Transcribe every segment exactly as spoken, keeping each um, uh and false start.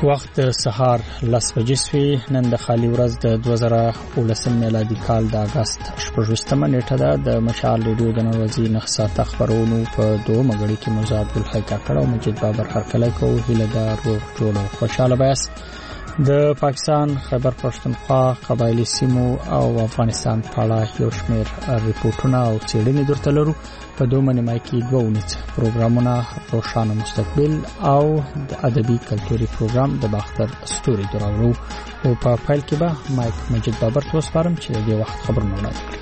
وخت سهار لس بجې شوې. نن د خالي ورځ د دوه زره اوولسم میلادي کال د اگست شپږویشتمه نیټه ده. د مشال ریډیو د نن ورځې نهه ساعته خبرونو په دوه مګړي کې موزه عبدالحی کاکړ او مجید بابر هرکلی کوو. هیله ده روغ جوړ او خوشاله بیاست. د پاکستان خیبر پښتونخوا قبایلی سیمو او افغانستان په اړه یو شمېر ریپورتونه او څېړنې درته لرو. په دومره نیمایي کې دوه اونیز پروګرامونه، روښانه مستقبل او د ادبي کلتوري پروګرام د باختر ستوري دراوړو. او په پیل کې به مایک مجید بابر ته وسپارم چې د دې وخت خبرونه وړاندې کړي.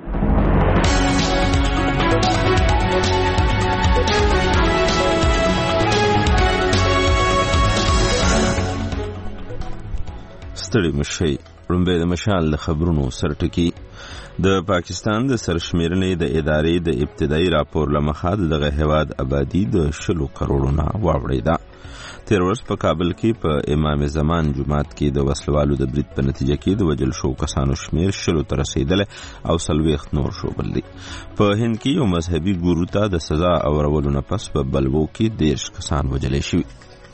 ستړي مشي رومبه د مشال د خبرونو سرټکی. د پاکستان د سرشمیرنې د ادارې د ابتدایي راپور لمخه دغه هیواد آبادی د شلو کروڑونه واوړېده. تیر ورځ په کابل کې په امام زمان جماعت کې د وسلوالو د برید په نتیجه کې د وجل شو کسانو شمیر شلو ته رسیدل او سلويخت نور شو بل دي. په هند کې یو مذهبي ګورو ته د سزا اورولو نه پس په بلوو کې دیرش کسان وجلې شوي.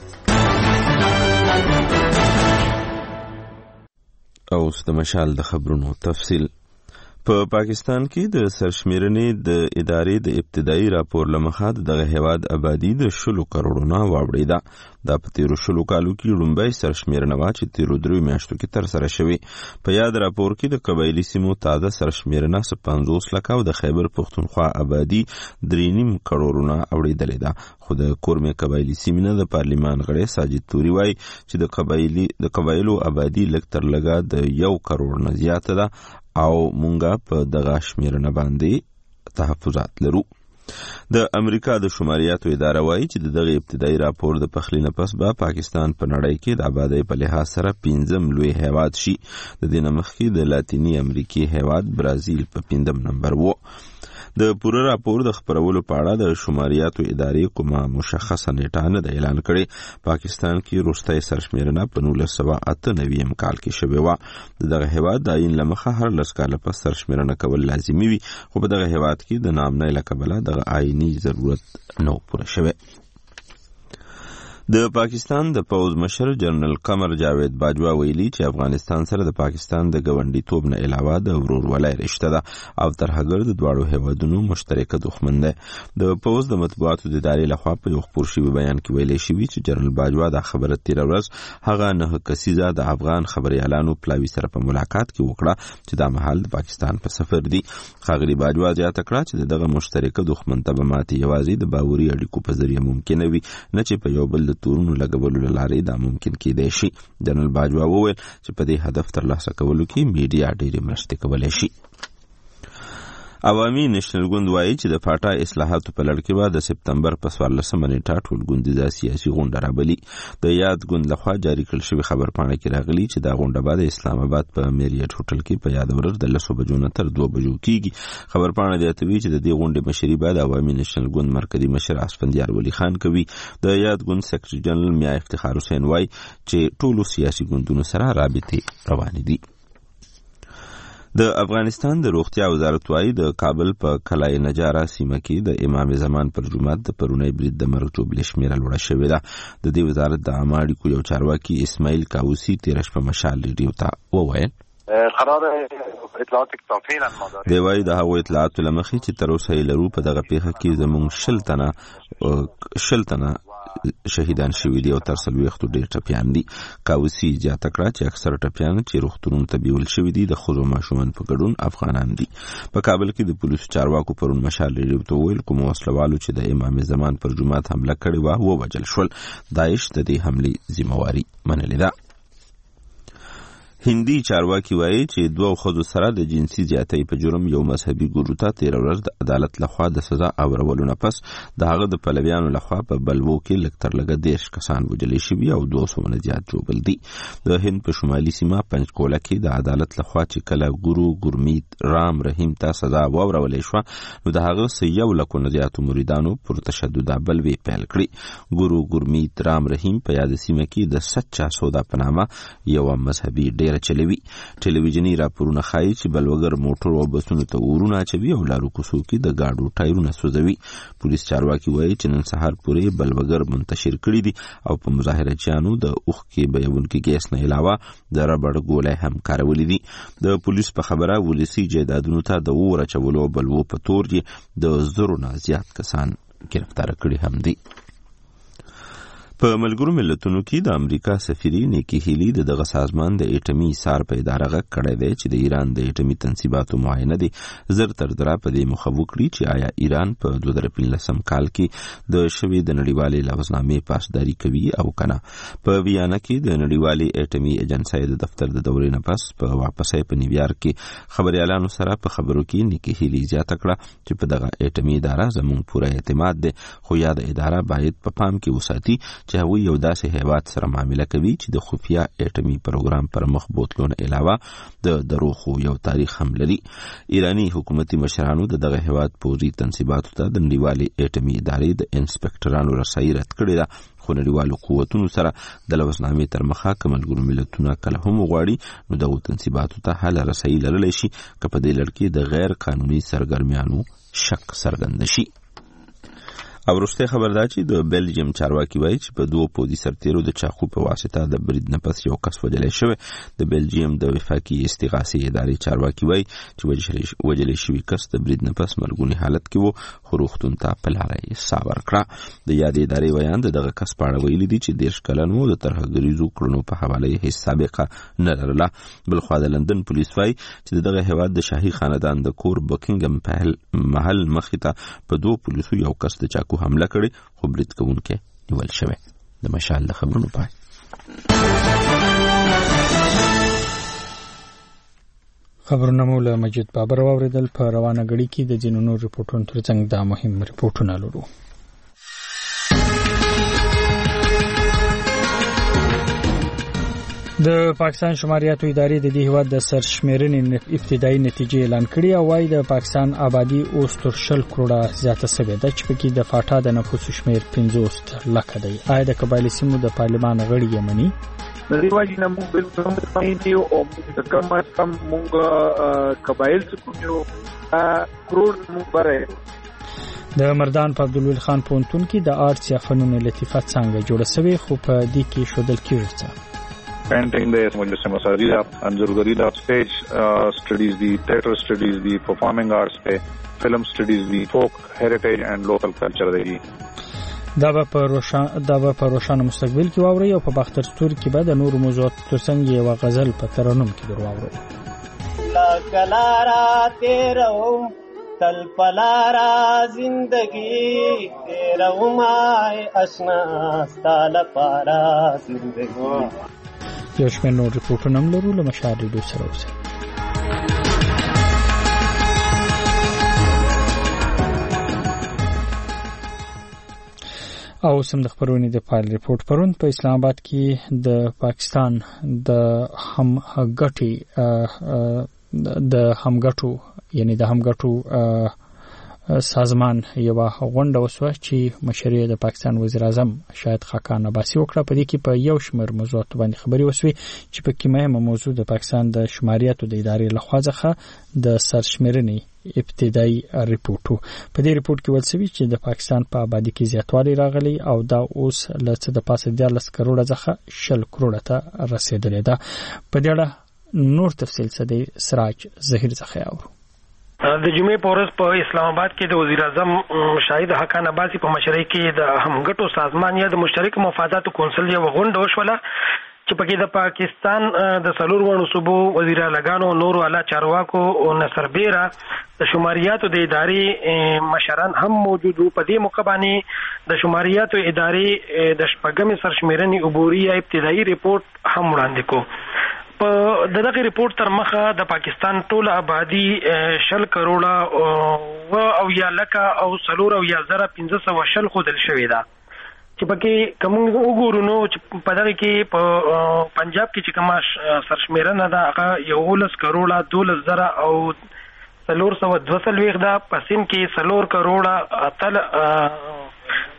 او د مشال د خبرونو تفصیل. په پاکستان کې د سرشمیرنې د ادارې د ابتدایي راپور لمخه دغه هیواد آبادی د شلو کروڑونه واوړېده. دا په تیرو شلو کالو کې لومړی سرشمیرنه وه چې تیرو دریو میاشتو کې ترسره شوې. په یاد راپور کې د قبایلي سیمو تازه سرشمیرنه څه پنځوس لکه او د خیبر پښتونخوا آبادي درې نیم کروڑونه اوړېدلې ده. خو د کورمې قبایلي سیمې نه د پارلمان غړی ساجد توري وایي چې د قبایلي د قبایلو آبادي لږ تر لږه د یو کروڑ نه زیاته ده او مونږه په دغه شمیرنه باندې تحفظات لرو. د امریکا د شماریاتو اداره وایي چې دغه ابتدایي راپور د پخلي نه پس به پاکستان په نړۍ کې د آبادۍ په لحاظ سره پنځم لوی هیواد شي. د دې نه مخکې د لاتینی امریکې هیواد برازیل په پنځم نمبر و. د پوره راپور د خبرولو په اړه د شماریاتو ادارې کومه مشخصه نیټه نه ده اعلان کړې. پاکستان کې وروستی سرشمیرنه په نولس سوه اته نوي کال کې شوې وه. دغه هیواد د عین له مخه هر لس کاله پس سرشمیرنه کول لازمي وي، خو په دغه هیواد کې د نامنۍ له کبله دغه عیني ضرورت نه پوره شوی. د پاکستان د پوز مشر جنرال قمر جاوید باجوا ویلي چې افغانستان سره د پاکستان د ګاونډیتوب نه علاوه د ورورولۍ رشته ده او ترهګر د دواړو هیوادونو مشترکه دښمن دی. د پوز د مطبوعاتو د ادارې لخوا په یو خپور شوي بیان کې ویلی شوي چې جنرال باجوا دا خبره تیره ورځ هغه نهه کسیزه د افغان خبریالانو پلاوي سره په ملاقات کې وکړه چې دا مهال د پاکستان په سفر دي. ښاغلي باجوا زیاته کړه چې دغه مشترکه دښمن ته به ماتې یوازې د باوري اړیکو په ذریعه ممکنه وي، نه چې په یو بل تورونو لګولو له لارې دا ممکن کېدای شي. جنرال باجوا وویل چې په دې هدف ترلاسه کولو کې میډیا ډېرې مرستې کولی شي. عوامي نېشنل ګوند وایي چې د فاټا اصلاحاتو په لړ کې به د سپتمبر په څوارلسمه نیټه ټول ګوندیزه سیاسي غونډه رابلي. د یاد ګوند لخوا جاري کړل شوې خبرپاڼه کې راغلي چې دا غونډه به د اسلام آباد په میریټ هوټل کې په یاد ورځ د لسو بجو نه تر دوه بجو کېږي. خبرپاڼه زیاتوي چې د دې غونډې مشري به د عوامي نېشنل ګوند مرکزي مشر اسفندیار ولی خان کوي. د یاد ګوند سیکرټري جنرال میا افتخار حسین وایي چې ټولو سیاسي ګوندونو سره رابطې روانې دي. د افغانستان د روغتیا وزارت وایي د کابل په کلای نجاره سیمه کې د امام زمان پر جومات د پرونی برید د مرګ جوړې شمیره لوړه شوې ده. د دې وزارت د عامه اړیکو یو چارواکي اسماعیل کاووسی تیره شپه مشال ریډیو ته وویل قرار اطلاعات کافی نه مداري دی وایي د هغو اطلاعاتو له مخې چې تر اوسه یې لرو په دغه پیښه کې زموږ شل تنه شل تنه شهیدان شوي دي او تر څلوېښتو ډېر ټپیان دي. کاووسی زیاته کړه چې اکثره ټپیان چې روغتونونو ته بیول شوي دي د ښځو ماشومان په ګډون افغانان دي. په کابل کې د پولیسو چارواکو پرون مشال ریډیو ته وویل کوم وسلوالو چې د امام زمان پر جومات حمله کړې وه ووژل شول. داعش د دې حملې ذمهواري منلې ده. هندي چارواکي وایي چې دوه ښځو سره د جنسي زیاتۍ په جرم یو مذهبي ګورو ته تیره ورځ د عدالت لخوا د سزا اورولو نه پس د هغه د پلویانو لخوا په بلوو کې لږ تر لږه دېرش کسان وژلې شوي او دوه سوه نه زیات ژوبل دي. د هند په شمالي سیمه پنجکوله کې د عدالت لخوا چې کله ګورو ګورمیت رام رحیم ته سزا واورولې شوه نو د هغه څه یو لکو نه زیاتو مریدانو پر تشدده بلوې پیل کړې. ګورو ګورمیت رام رحیم په یاد سیمه کې د سچا سودا په نامه یوه مذهبي ډېره سره چلوي. ټلویزیوني راپورونه ښایي چې بلوګر موټر او بسونو ته اورونه اچوي او لارو کوڅو کې د ګاډو ټایرونه سوځوي. پولیس چارواکي وایي چې نن سهار پورې بلوګر منتشر کړي دي او په مظاهرچیانو د اوښکې بهونکي ګیس نه علاوه د ربړ ګولۍ هم کارولې دي. د پولیس په خبره ولسي جایدادونو ته د اور اچولو او بلوو په تور یې د زرو نه زیات کسان گرفتار کړي هم دي. په ملګرو ملتونو کې د امریکا سفیري نیکی هیلی د دغه سازمان د اټمي سار په اداره غږ کړی دی چې د ایران د اټمي تنصیباتو معاینه دي زر تر دره په دې مخه وکړي چې آیا ایران په دوه زره پنځلسم کال کې د شوې د نړیوالې لوزنامې پاسداري کوي او کنه. په ویانا کې د نړیوالې اټمي ایجنسۍ د دفتر د دورې نه پس په واپسۍ په نیویارک کې خبريالانو سره په خبرو کې نیکی هیلی زیاته کړه چې په دغه اټمي اداره زموږ پوره اعتماد دی، خو یا د اداره باید په پام کې وساتي چې هغوی یو داسې هیواد سره معامله کوي چې د خفیه اټمي پروګرام پر مخ بوتلو نه علاوه د دروغو یو تاریخ هم لري. ایرانی حکومتي مشرانو د دغه هیواد پوځي تنصیباتو ته د نړیوالې اټمي ادارې د انسپکټرانو رسایي رد کړې ده، خو نړیوالو قوتونو سره د لوزنامې تر مخه که ملګرو ملتونه کله هم وغواړي نو دغو تنصیباتو ته هله رسایي لرلی شي که په دې لړ کې د غیر قانوني سرګرمیانو شک څرګند شي. او وروستی خبر دا چې د بلجیم چارواکي وایي چې په دوو پوځي سرتیرو د چاقو په واسطه د برید نه پس یو کس وژلی شوی. د بلجیم د وفاقي استغاثې ادارې چارواکي وایي چې وژلی شوي کس د برید نه پس مرګوني حالت کې و، خو روغتون ته په لاره یې ساه ورکړه. د یادې ادارې ویان د دغه کس په اړه ویلي دي چې دېرش کلن و، د ترهګریزو کړنو په حواله یې هیڅ سابقه نه لرله. بلخوا د لندن پولیس وایي چې د دغه هیواد د شاهي خاندان د کور بکینګم محل مخې ته په دوو پولیسو یو کس د چاقو حمله کړي، خو برید کوونکی نیول شوی. د مشال د خبرونو پای. خبرونه مو له مجید بابر واوریدل. په روانه غړي کې د ځینو نور ریپورتونو ترڅنګ دا مهم ریپورتونه لرو. د پاکستان شماریاتو ادارې د دې هیواد د سرشمیرنې ابتدایي نتیجې اعلان کړې او وايي د پاکستان آبادی اوس تر شل کروڑه زیاته شوې ده چې پکې د فاټا د نفوسو شمیر پنځوس لکه دی. آیا د قبایلي سیمو د پارلمان غړي یې مني؟ د دې واجب نه موږ بالکل مطمئن یو او د کم از کم موږ قبایل څخه یو کروڑ موږ بره. د مردان په عبدالولی خان پوهنتون کې د آرټس یا فنون لطیفه څانګه جوړه شوې، خو په دې کې ښودل کېږي چې painting the مجلس مساجد دا انځورګری دا سټیج سټډیز دی، تھیټر سټډیز دی، پرفارمنگ آرټس دی، فلم سټډیز دی، فوک هیریټیج اینڈ لوکل کلچر دی. دا به په روشان دا به په روشان مستقبل کې واوري او په باختر ستور کې به د نور موضوعات ترڅنګ یو غزل په ترنم کې درواوري. لا کلارا تیرو تل پلارا زندگی تیرو مای اشنا ستال پارا زندگی. یو شمېر نور ریپورټونه هم لرو. له مشال ریډیو سره اوسئ. او سم د خبرونې د پایل ریپورت پرون په اسلام آباد کې د پاکستان د همغټي د همغټو یعنی د همغټو سازمان یو غونډه وسوه چې مشري د پاکستان وزیر اعظم شاهد خاقان عباسي وکړه. په دې کې په یو شمېر موضوعات باندې خبري وسوي چې په کې مهمه موضوع د پاکستان د شماریاتو د ادارې لخوا څخه د سرشمیرنې ابتدایي ریپورت. په دې ریپورت کې ویل شوی چې د پاکستان په آبادی کې زیاتوالی راغلی او دا اوس له څه د پاسه دیارلس کروڑه څخه شل کروڑه ته رسیدلې ده. په دې اړه نور تفصیل څه دی سراج ظهیر څخه اورو. د جمعې په ورځ په اسلام آباد کې د وزیر اعظم شاهد حقان عباسي په مشرۍ کې د همغټو سازمان یا د مشترک مفاداتو کونسل یو غونډه وشوله چې پکې د پاکستان د څلور وړو صوبو وزیر اعلیګانو نورو اعلی چارواکو او نصربیره د شماریاتو د ادارې مشران هم موجود وو. په دې موقع باندې د شماریاتو ادارې د شپږمې سرشمیرنې عبوري یا ابتدایي ریپورت هم وړاندې کو. په دغه ریپورت تر مخه د پاکستان ټول آبادی شل کروڑه او یا لکه او څلور او یا زره پنځه سوه شل ښودل شوې ده چې پکې کوم وګورو نو چې په دغه کې په پنجاب کې چې کومه سرشمیرنه ده هغه یولس کروڑه دولس زره او څلور سوه دوه څلوېښت ده. په سیند کې څلور کروڑه اتل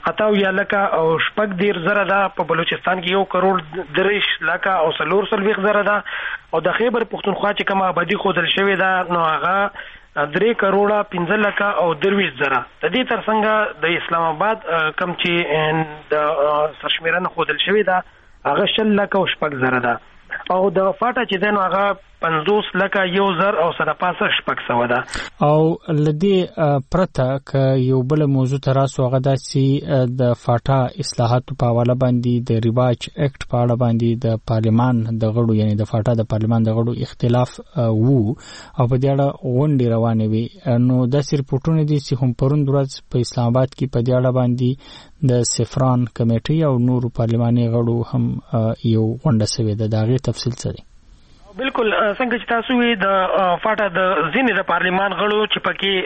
اتاو یا لکه او شپږ دیر زره ده، په بلوچستان کې یو کروڑ دریش لکه او څلور څلوېښت زره ده، او د خیبر پښتونخوا چې کومه آبادي ښودل شوې ده نو هغه درې کروڑه پنځه لکه او درویشت زره. د دې ترڅنګ د اسلام آباد کم چې د سرشمیرنه ښودل شوې ده هغه شل لکه او شپږ زره ده، او د فاټا چې ده نو هغه پنځوس لکه یو زر او سره پاسه شپږ سوه ده. او لدې پرته که یو بل موضوع ته راسو هغه دا چې د فاټا اصلاحاتو په حواله باندې د ریواج اکټ په اړه باندې د پارلمان د غړو یعنی د فاټا د پارلمان د غړو اختلاف وو او په دې اړه غونډې روانې وي. نو داسې رپورټونه دي چې هم پرون ورځ په اسلام آباد کې په دې اړه باندې د سفران کمیټې او نورو پارلماني غړو هم یو غونډه شوې ده. د هغې تفصیل څه دی؟ بالکل څنګه چې تاسو وی د فاټا د ځینې د پارلمان غړو چې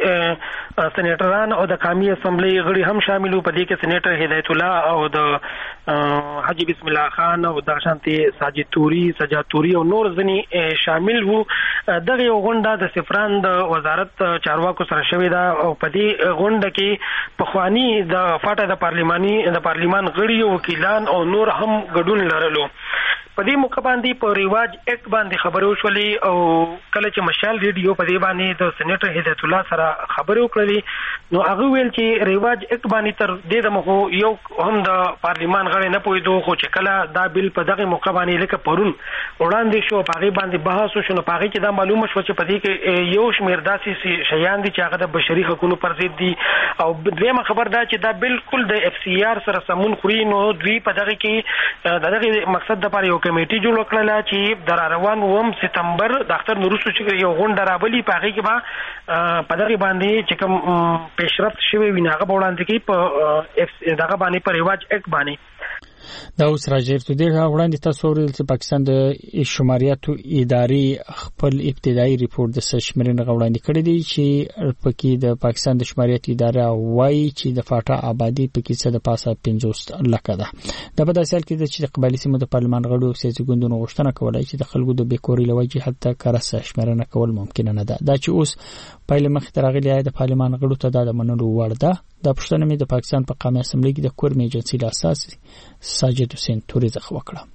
پکې سېنیټران او د قومي اسمبلی غړي هم شامل وو، په دې کې سېنیټر هدایت الله او د حاجی بسم الله خان او د شانتي ساجد توري سجاد توري او نور ځینې شامل وو. دغه یو غونډه د سفران د وزارت چارواکو سره شوې ده او په دې غونډه کې پخوانی د فاټا د پارلماني د پارلمان غړي وکیلان او نور هم ګډون لرلو. په دې موقع باندې په ریواج اکټ باندې خبرې وشولې او کله چې مشال ریډیو په دې باندې د سېنیټر هدایت الله سره خبرې وکړلې نو هغه ویل چې ریواج اکټ باندې تر دې دمه یو هم د پارلمان غړي نه پوهېدو، خو چې کله دا بل په دغه موقع باندې لکه پرون وړاندې شو په هغې باندې بحث وشو نو په هغې کې دا معلومه شوه چې په دې کې یو شمېر داسې شیان دي چې هغه د بشري حقونو پر ضد دي، او دویمه خبر دا چې دا بالکل د اف سی آر سره سمون خوري. نو دوی په دغه کې د دغه مقصد دپاره یو کمیټي جوړ کړله چې در روان اووم سپتمبر د اختر نه وروسته چې یو غونډه رابلي په هغې کې به په دغې باندې چې کوم پیشرفت شوی وي هغه به وړاندې کوي په دغه باندې په رواج اکټ باندې. دا اوس راجر تو دغه وړاندې تاسو ورل چې پاکستان د شماریاتو ادارې خپل ابتدایي ریپورت د سرشمیرنې وړاندې کړی دی چې پکې د پاکستان د شماریاتو ادارې وایي چې د فاټا آبادی پکې څه د پاسه پنځوس لکه ده. دا په داسې حال کې چې د قبایلي سیمو د پارلمان غړو او سیاسي ګوندونو غوښتنه کوله چې د خلکو د بیکوري له وجې حتی کره سرشمیرنه کول ممکن نه ده. دا چې اوس پایله مخې ته راغلې د پارلمان غړو ته دا د منلو وړ ده. دا پښتنه مې د پاکستان په قومي اسمبلی کې د کورمي ایجنسي له اساس ساجد حسین توري څخه وکړه.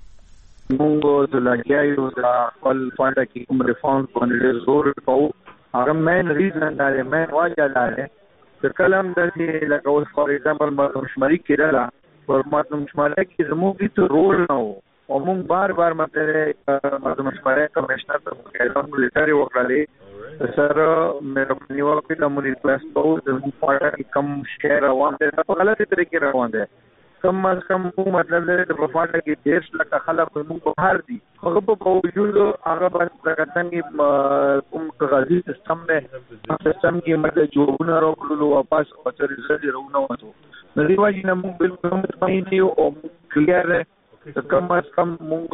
موږ د لګیاو د خپل فاټا کې کوم ریفارمز باندې زور کوو. هغه مین ریزن دا دی، مین وجه دا دی چې کلم د دې لکه اوس فار ایگزامپل مردم شماري کېدله پر مردم شماري کې زموږ هیڅ رول نه و او موږ بار بار مته مردم شماري کمشنر ته مکالمه لیټر وکړلې سر میرا نیو کې د مونږ ریکوست کوو د فاټا کې کم شیر روان دي په غلطه طریقې روان دي. کم از کم مطلب دی د فاټا کې ډېر لکه خلک موږ بهر دي، هغه په باوجود هغه باندې څنګه کوم کاغذي سیستم دی سیستم کې مطلب جوړونه راوړلو واپس او تر ځای راونه وته. د دې وجه نه موږ بالکل مطمئن یو او کلیر دی کم از کم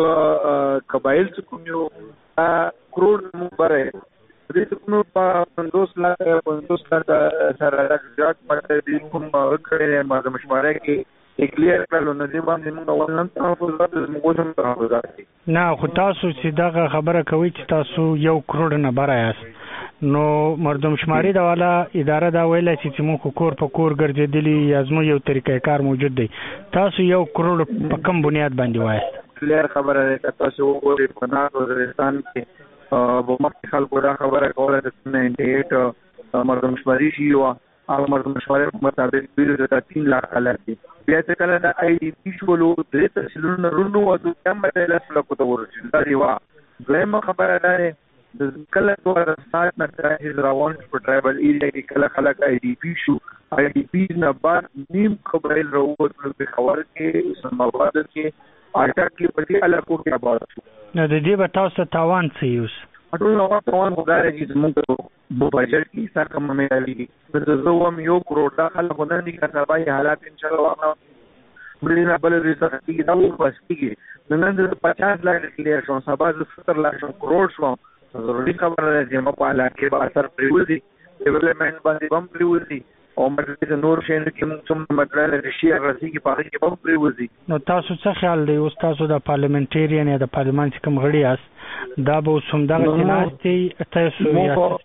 موږ قبایل چې کوم یو کروڑ موږ بره دې کوم په پنځوس لکه پنځوس لکه سره راځي په دې کوم کړي ما د مشوره کې کلیر کړل نو دې باندې موږ ولنن تاسو زړه موږ هم راځي. نه خو تاسو چې دا خبره کوي چې تاسو یو کروڑ نه بره یاست نو مردم شماري دا والا اداره دا ویله چې موږ کور په کور ګرځېدلی یا زموږ یو طریقې کار موجود دی. تاسو یو کروڑ په کوم بنیاد باندې وایست؟ کلیر خبره ده تاسو وګورئ په ناسو وزیرستان کې په مخکې خلکو دا خبره کوله د ناینټي ایټ مردم شماري شي او هغه مردم شماري په مطابق دوی د تین لاک خلک دي. بیا چې کله د آی ډي پي شولو درې تحصیلونه رونو او دوی هم به لس لکو ته ورسېدل. دا یوه دویمه خبره دا دی د کله دوه ساعت نه تراهیز روان په ټرایبل ایریا کې کله خلک آی ډي پي شو آی ډي پي نه بعد نیم قبایل راووتل په خبر کې اسلام آباد کې آټا کې په دې علاقو کې آباد شو. نو د دې به تاسو تاوان څه یوس؟ ټول نو تاوان وګاره چې موږ په بجټ کې څه کوم مېلې د زه هم یو کروڑ دا خلک نه دي کړای حالات ان شاء الله بلینه بل ریسرچ کې دا و بس کې نن د پچاس لک کلیر شو سبا د ستر لک کروڑ شو. ضروري خبره ده چې موږ په علاقې به اثر پریوزي ډیولپمنٹ باندې بم پریوزي او مطلب د نور شین کې موږ څومره مطلب د شي راځي کې په کې بم پریوزي. نو تاسو څه خیال دی اوس تاسو د پارلیمنټریان یا د پارلمان کوم غړي یاست دا به سم دغه سیناستي تاسو یا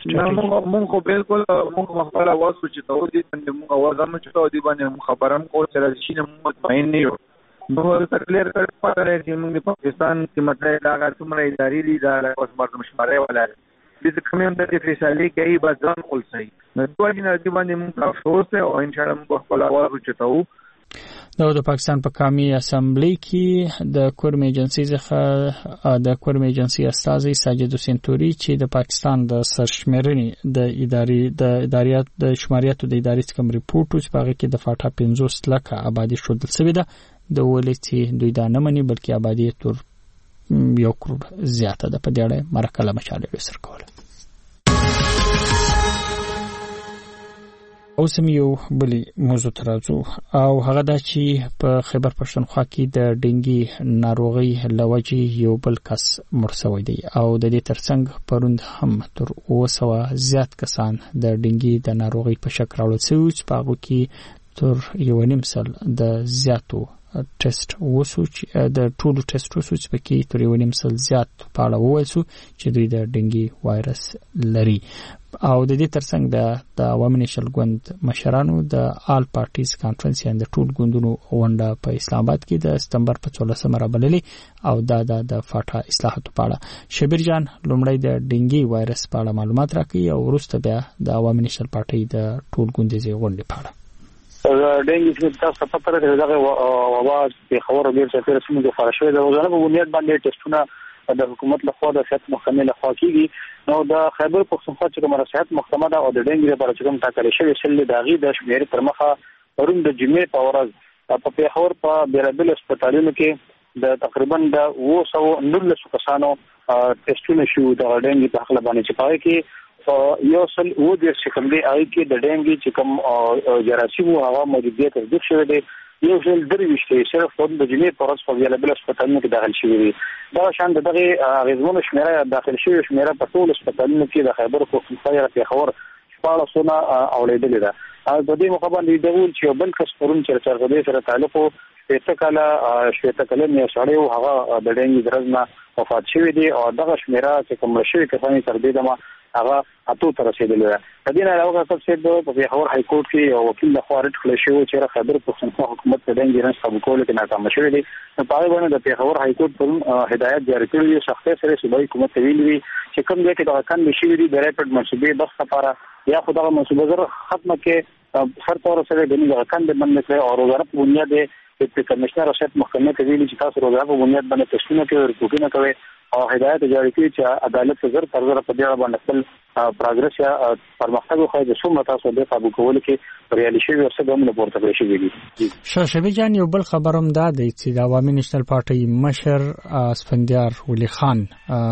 مونږ خو بالکل مونږ خپل اواز چې ته دې باندې مونږ اواز هم چې ته دې باندې خبرم کو چې شي نه مطمئن نه یو نو تکلیر کړ پاره چې موږ په پاکستان کې مطلب دا هغه څومره اداري دي دا اوس مردم شماره ولا دې کوم هم د فیصله کوي بس ځان خپل صحیح نو دوی نه دې باندې موږ افسوس ته او ان شاء الله موږ خپل اواز وچتاو د پاکستان په قومي اسمبلی کې د کورم ایجنسی څخه د کورم ایجنسی استاذي ساجد حسین توري چې د پاکستان د سرشمېرنې د اداري د اداریات د شماریاتو د اداري څخه ریپورت چې هغه کې د فاټا پنځوس لکه آبادی شودل شوې ده د ولې چې دوی دا نه مني بلکې آبادی تر یو کروڑ زیاته ده په دې اړه مرکه مشاله سر کوله اوس هم یو بلی موضوع ترازو او هغه دا چې په خیبر پښتونخوا کې د ډنګي ناروغي لوجې یو بل کس مړ شوی دی او د دې ترڅنګ پروند هم تر اوه سوه زیات کسان د ډنګي د ناروغي په شک راوړل شوي چې په هغو کې تر یو نیم سل د زیاتو ټیسټ وسو چې د ټولو ټیسټ وسو چې پکې تر یو نیم سل زیات په اړه وویل شو چې دوی د ډنګي وایرس لري او د دې ترڅنګ د د عوامي نېشنل ګوند مشرانو د آل پارټیز کانفرنس یا د ټول ګوندونو غونډه په اسلام آباد کې د سپتمبر په څوارلسمه رابللې او دا د فاټا اصلاحاتو په اړه شبیر جان لومړی د ډنګي وایرس په اړه معلومات راکړي او وروسته بیا د عوامي نېشنل پارټي د ټول ګوندیزې غونډې په اړه ډنګي چې تاسو په پاتره دغه اواز په خبرو ډیر څه تر سمو فارشوي د وزاره په بنیاد باندې ټیسټونه د حکومت له خوا د صحت محکمې له خوا کیږي نو د خیبر پښتونخوا چې کومه صحت محکمه ده او د ډنګي لپاره چې کوم ټاکل شوی شل د غي د شمیر تر مخه پرون د جمعې په ورځ په پیښور په بیرابل هسپتالونو کې د تقریبا د اوه سوه نولس کسانو ټیسټونه شو د ډنګي په حق باندې چې پای کې یو سل و د شکمدي آی کې د ډنګي چې کوم جراثیم او هوا موجودیت تصدیق شوی دی یو ځل درويشته صرف په د جمعې په ورځ په بیرابل هسپتالونو کې داخل شوی دی دا شان دغه غزمون شمیره داخل شوی شمیره په ټول هسپتالونو کې د خیبر پښتونخوا په خبر شپاړه سونه اوریدل ده د دې مخابن دی ډول چې بل کس پرون چې چرغدي سره تعلق شپته کاله شپته کاله نه سړی او هغه د ډنګي درزنه وفات شوی دی او دغه شمیره چې کوم شوی کسانی تر دې دمه هغه اتو تر رسیدلی ده د دې نه علاوه تاسو د په پیښور های کورټ کې وکیل له خوا رټ کړی شو چې خبر پښتونخوا حکومت د ډنګي رنس قبول کول کې ناکام شوی دی په پای باندې د پیښور های کورټ په هدایت جاری کړی دی سختي سره صوبایي حکومت ویلي چې کوم ځای کې د کان نشي ویلي د ریپورت منسوبې بس لپاره یا خدای منسوبه زره ختمه کې هر تور سره د دې کان د باندې کړی او روزانه په بنیاد د کمشنر صحت محکمې ته ویلي چې تاسو روزانه په بنیاد باندې تشکیل کوي او رپورټونه کوي او هدایت جاری کړي چې عدالت زر تر زر په دې باندې خپل پروګرس یا پرمختګ خو د څومره تاسو د قابو کول کې ریالي شي او څه کومه پورته کړی شي دي شاشبي جان یو بل خبروم دا دی چې د عوامي نېشنل پارټي مشر اسفندیار ولی خان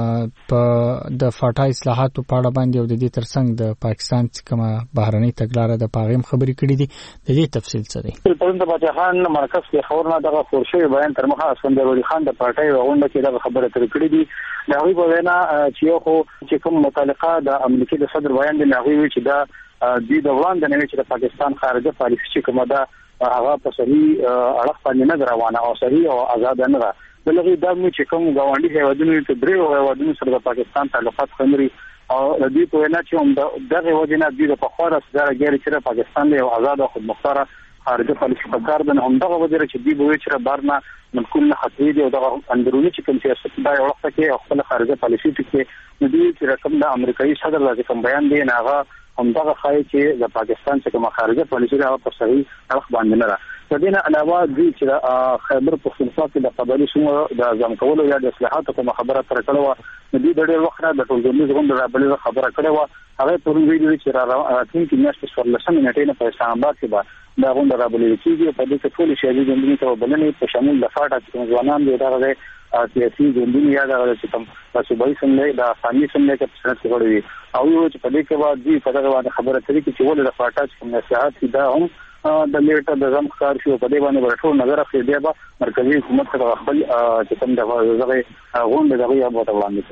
په د فاټا اصلاحاتو په اړه باندې او د دې ترڅنګ د پاکستان کومه بهرنۍ تګلارې د پاغیم خبرې کړې دي د دې تفصیل څه دی پرون د باچا خان مرکز کې خبرونه دغه خورشي بیان تر مخه اسفندیار ولی خان د پارټي غونډه کې دغه خبره تر کړې دي دا وی په وینا چې یو خو چې کوم متعلقه د امریکای د صدر بیان دی ناوی چې دا د وړاندې نه چې د پاکستان خارجه پالیسي چې کومه ده هغه په صحیح اړه باندې نه روانه او صحیح او آزاد نه ده بلکې دا چې کوم غونډي هیوادونو ته درې هیوادونو سره د پاکستان تعلقات خمري او د دې په وینا چې هم دغه وجنه د په خاطر سره غیر چې پاکستان له آزاد او خودمختار خارجه پالیسي په کار ده هم دغه وجره چې دی به چې بارنه منکل نه خطرې دی او دغه اندرونی چې کوم سیاست دا یو وخت کې خپل خارجه پالیسي کې د دې چې رقم د امریکایي صدر راځي کوم بیان دی نه هغه هم دغه خای چې د پاکستان څخه کوم خارجه پالیسي راو په صحیح اړه باندې نه را د دې نه علاوه د چې خیبر پښتونخوا کې د قبالي سمو د ځم کولو یا د اصلاحاتو کوم خبره تر کړه و د دې ډېر وخت را د ټولنیز غونډه رابلې خبره کړې و هغه پرون ویلي چې راتلونکي کې میاشتې څوارلسمه نیټه په اسلام آباد کې به دا غونډه رابلې کېږي په دې کې ټول شهري ګوندونو ته بلنې په شامل د فاټا چې ځوانان دي دا غوړي سیاسي ګوندونو یا دا چې کوم صوبایي سملې د افغاني سملې کې څنګه څرګندوي او یو چې په دې کې بعد دې په دغه باندې خبره کوي چې ولې د فاټا چې کوم نصيحت دا هم د لیټه د زم ښکار شو په دې باندې ورټول نظر اخلي دی به مرکزی حکومت ته خپل چې کوم د غوړي غونډه دغه یا بوته وړاندې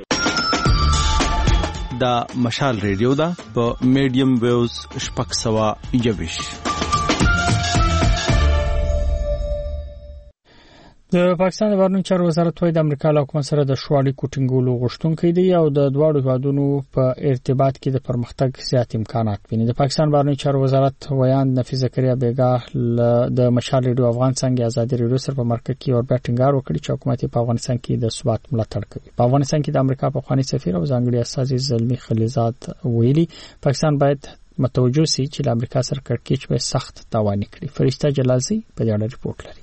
دا مشال ریډیو دا په میډیم ویوز شپږ سوه یوویشت. د پاکستان د بهرنیو چارو وزارت وايي د امریکا له حکومت سره د شواړی کوټینګولو غوښتونکي دی او د دواړو هیوادونو په ارتباط کې د پرمختګ زیات امکانات ویني. د پاکستان بهرنیو چارو وزارت ویاند نفیس زکریا بیګا د مشال ریډیو افغان څنګه ازادي ریډیو سره په مرکه کې اور بیا ټینګار وکړي چې حکومت په افغانستان کې د ثبات ملاتړ کوي. په افغانستان کې د امریکا په خواني سفیر او ځانګړي استازي زلمی خلیزات ویلي پاکستان باید متوجه شي چې د امریکا سره کړکېچ به سخت تاوان کړي. فرشته جلالزی په دې اړه ریپورت لري.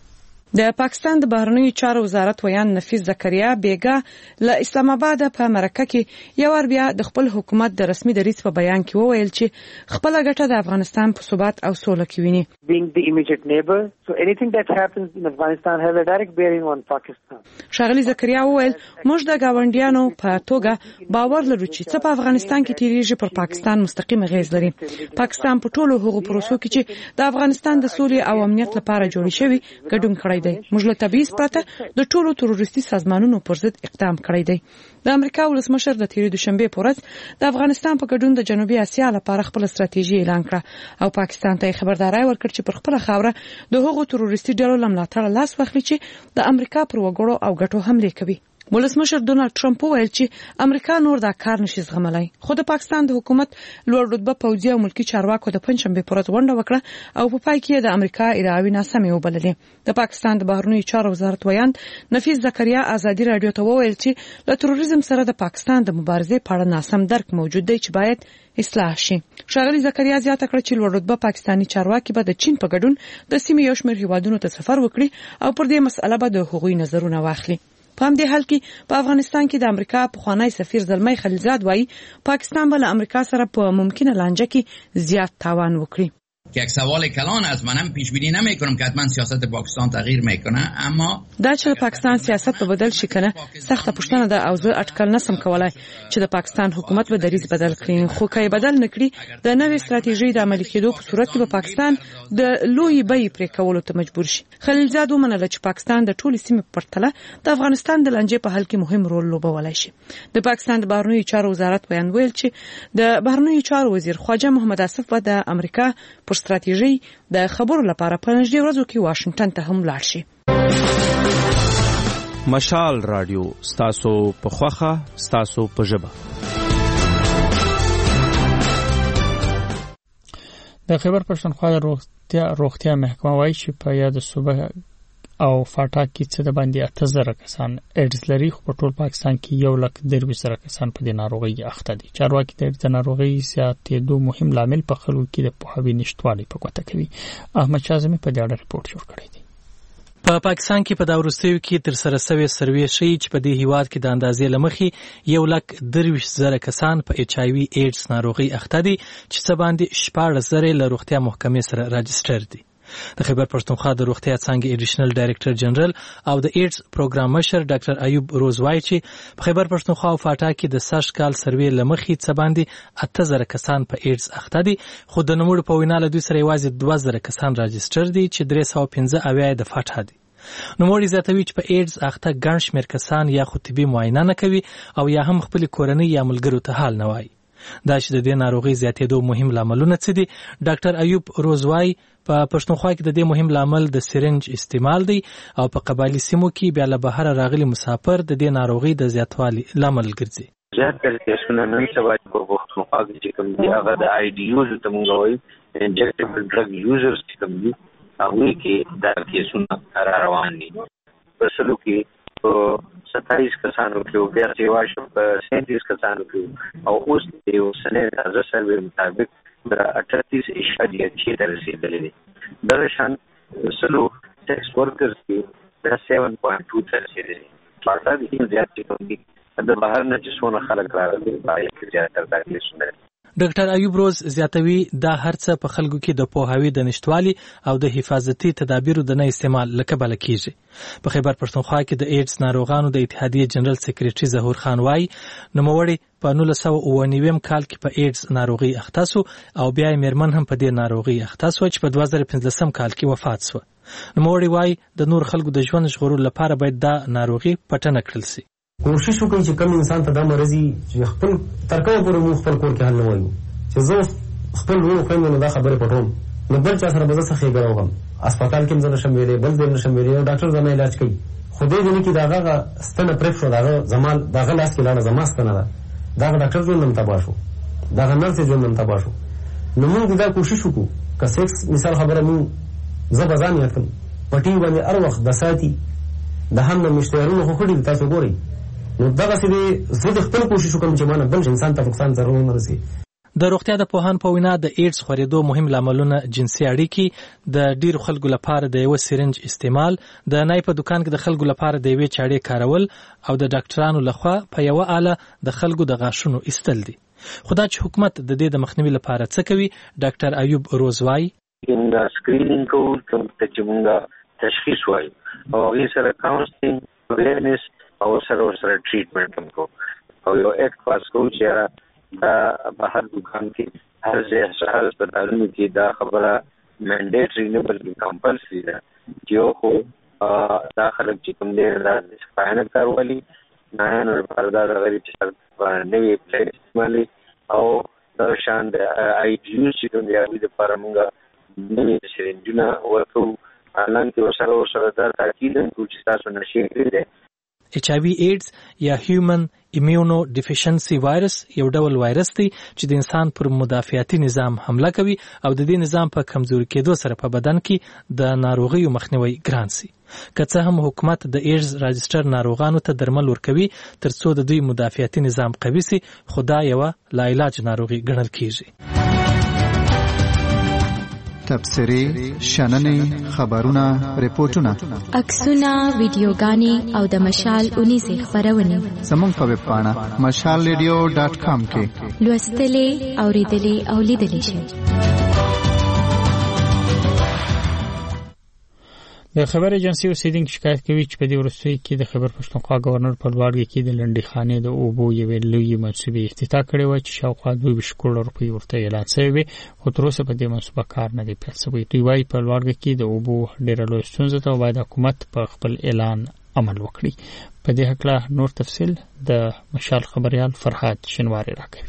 د پاکستان د بهرنیو چارو وزارت ویاند نفیس زکریا بیګا له اسلام آباد په مرکه کې یو ور بیا د خپل حکومت د رسمي دریځ په بیان کې وویل چې خپل ګټه د افغانستان په ثبات او سوله کې ویني. Being the immediate neighbor, so anything that happens in Afghanistan has a direct bearing on Pakistan. ښاغلي زکریا وویل موږ د گاونډیانو په توګه باور لرو چې څه په افغانستان کې تیریږي پر پاکستان مستقیم اغیز لري. پاکستان په ټولو هغو پروسو کې چې د افغانستان د سولې او امنیت لپاره جوړ شوی ګډون کړی دی. موږ له تبعیض پرته د ټولو تروریستي سازمانونو پر ضد اقدام کړی دی. د امریکا ولسمشر د تیرې دوشنبه په ورځ د افغانستان په ګډون د جنوبي اسیا لپاره خپل ستراتیژي اعلان کړه او پاکستان ته خبرداري ورکړه چې پر خپل خاوره د هغو تروریستي ډلو لملاتړ لاس واخلي چې د امریکا پر وګړو او ګټو حمله کوي. ولسمشر ډونالد ټرمپ وویل چې امریکا نور دا کار نشي زغملای. خو د پاکستان د حکومت لوړ رتبه پوځي او ملکی چارواکو د پنځشنبه په ورځ ونډه وکړه او په پای کې د امریکا ادعاوې ناسمې وبللې. د پاکستان د بهرنیو چارو وزارت ویاند نفیس زکریا ازادي رادیو ته وویل چې له تروریزم سره د پاکستان د مبارزې په اړه ناسم درک موجود دی چې باید اصلاح شي. ښاغلي زکریا زیاته کړه چې لوړ رتبه پاکستانی چارواکي به د چین په ګډون د سیمې یو شمېر هیوادونو ته سفر وکړي او پر دې مسأله به د هغوی نظرونه واخلي. په همدې حال کې په افغانستان کې د امریکا پخوانی سفیر زلمی خلیزاد وایي پاکستان به له امریکا سره په ممکنه لانجه کې زیات تاوان وکړي. که یک سوال کلان است منم پیش بینی نمیکنم که حتما سیاست پاکستان تغییر میکنه اما دا چې پاکستان سیاست په بدل شي کنه سخت پښتنه ده او زه اټکل نسم کولای چې د پاکستان حکومت به دریځ بدل کړي. خو کای بدل نکړي د نوې ستراتیژي د عملي کېدو په صورت کې به پاکستان د لوی بیې پرې کولو ته مجبور شي. خلیلزاد ومنله چې پاکستان د ټولې سیمې په پرتله د افغانستان د لانجې په حل کې مهم رول لوبولای شي. د پاکستان د بهرنیو چارو وزارت بیان ویل چې د بهرنیو چارو وزیر خواجه محمد اسف به د امریکا پر ستراتیژي د خبرو لپاره په نږدې ورځو کې واشنگټن ته هم لاړ شي. مشال رادیو ستاسو په خوخه ستاسو په ژبه. د خیبر پښتونخوا د روغتیا روغتیا محکمه وایي چې په یاد صوبه او فاټا کې څه د باندې اته زره کسان ایډز لري خو په ټول پاکستان کې یو لک درویشت زره کسان په دې ناروغۍ اخته دي. چارواکي د دې ناروغۍ زیاتېدو مهم لامل په خلکو کې د پوهاوي نشټوالي په کوته کوي. احمد شاه زمي په دې اړه ریپورت جوړ کړی دی. په پاکستان کې په دا وروستیو کې تر سره سوي سروې شي چې په دې هیواد کې د اندازې لمخې یو لک درویشت زره کسان په ایچ آی وی ایډز ناروغۍ اخته دي چې څه باندې شپاړس زره له روغتیا محکمې سره راجستر دي. د خیبر پښتونخوا د روغتیا څانګې ایډیشنل ډایریکټر جنرال او د ایډز پروګرام مشر ډاکټر ایوب روز وایي چې په خیبر پښتونخوا او فاټا کې د سږ کال سروې لمخې څه باندې اته زره کسان په ایډز اخته دي خو د نوموړو په وینا له دوی سره یوازې دوه زره کسان راجستر دي چې درې سوه پنځه اویا د فاټا دي. نوموړي زیاتوي چې په ایډز اخته ګڼ شمېر کسان یا خو طبي معاینه نه کوي او یا هم خپلې کورنۍ یا ملګرو ته حال نه وایي. دا چې د دې ناروغۍ زیاتېدو مهم لاملونه څه دي ډاکټر ایوب روز وایي په پښتونخوا کې د دې مهم لامل د سرنج استعمال دی او په قبایلي سیمو کې بیا له بهره راغلي مسافر د دې ناروغۍ د زیاتوالي لامل ګرځي. زیاتره کیسونه نن سبا په پښتونخوا کې چې کوم دي هغه د آی ډي یوز ته موږ وایو انجکټیبل ډرګ یوزرز چې کوم دي هغوی کې دا کیسونه را روان دي. په سلو کې په ستایس کسانو کې بیا سیوا شو په سینتیس کسانو کې او اوس د یو سنې تازه سروې مطابق د اٹھتیس اشاریه چھ ته رسیدلې دي. دغه شان سلو سیکس ورکرز کې د سیون پوینټ ټو ته رسیدلې دي. پاټا دې زیات چې کوم دي د بهر نه چې څونه خلک راغلي باید چې زیاتره دا کیسونه. ډاکټر ایوب روز زیاتوي دا هرڅه په خلکو کې د پوهاوي د نشټوالي او د حفاظتي تدابیرو د نه استعمال لکبل کیږي. په خیبر پښتونخوا کې د ایډز ناروغانو د اتحادیې جنرال سکریټري ظهور خان وایي نوموړی په نولس سوه اووه نویم کال کې په ایډز ناروغي اخته سو او بیا یې میرمن هم په دې ناروغي اخته سوه چې په دوه زره پنځلسم کال کې وفات سوه. نوموړی وایي د نور خلکو د ژوند ژغورلو لپاره باید دا ناروغي پټنه کړل شي. کوشش وکړئ چې کوم انسان ته دا مرضی چې خپل تر کومه پورې موږ خپل کور کې حل نه وایو چې زه خپل ورو کوم نو دا خبره پټوم نو بل چا سره به زه څه ښېګړه وکړم هسپتال کې هم زه نشم ویلی بل ځای نشم ویلی یو ډاکټر زما علاج کوي خو دې ځینې کې د هغه ستنه پرېښ شو د هغه زما د هغه لاس کې لاړه زما ستنه ده د هغه ډاکټر ژوند هم تباه شو د هغه نرس ژوند هم تباه شو نو موږ دا کوشش وکړو که سیکس مثال خبره موږ زه به ځان یاد کړم پټي باندې هر وخت د ساتي د هم نه مشتیارونو خو کړي تاسو ګورئ نو دغسې دی زه د خپل کوشش وکړم چې ما نه بل انسان ته نقصان ضرر ونه رسي. د روغتیا د پوهان په وینا د ایډز خورېدو مهم لاملونه جنسي اړیکې د ډیرو خلکو لپاره د یو سرنج استعمال د نای په دکان کې د خلکو لپاره د یوې چاړې کارول او د ډاکټرانو لخوا په یو آله د خلکو د غاښونو ایستل دي. خو دا چې حکومت د دې د مخنیوي لپاره څه کوي ډاکټر ایوب روز وایي موږ سکرینینګ کوو چې موږ تشخیص وایو او هغې سره کاونسلینګ اویرنس او سره سره ټریټمنټ هم کوو او یو ایکټ پاس کوو چې دا بهر دکان کې هر ځای هر هسپتالونو کې دا خبره مینډیټري نه بلکې کمپلسري ده چې یو خو دا خلک چې کوم دی دا سپاینه کارولي نایانو لپاره دا دغه چې نوې پلې استعمالي او دا شان د آی ډي یو چې کوم دی هغوی دپاره مونږ نوې سرنجونه ورکوو حالانکې ورسره ورسره دا تاکید هم کوو چې تاسو نشې کړی دی. ایچ آی وی ایډز یا هیومن ایمیونو ډیفیشنسي وایرس یو ډول وایرس دی چې د انسان پر مدافعتي نظام حمله کوي او د دې نظام په کمزوري کېدو سره په بدن کې د ناروغیو مخنیوي ګران سي. که څه هم حکومت د ایډز راجسټر ناروغانو ته درمل ورکوي ترڅو د دوی مدافعتي نظام قوي سي خو دا یوه لاعلاج ناروغي ګڼل کېږي. تبصرې، شننې، خبرونه، ریپورټونه، عکسونه، ویډیوګانې او د مشال اونیزې خپرونې زموږ په ویب پاڼه مشال ریډیو ډاټ کام کې لوستلې، اورېدلې او لیدلې شئ. د خبر ایجنسی اوسیدونکو شکایت کوي چې په دې وروستیو کې د خیبر پښتونخوا گورنر په لوړګي کې د لنډۍ خانې د اوبو یوې لویې منصوبې افتتاح کړې وه چې شاوخوا دوه ویشت کروړه روپۍ ورته اعلان شوې وې خو تر اوسه په دې منصوبه کار نه دی پیل شوی. دوی وایي په لوړګي کې د اوبو ډېره لویه ستونزه ده او باید حکومت په خپل اعلان عمل وکړي. په دې هکله نور تفصیل د مشال خبریال فرهاد شینواری راکوي.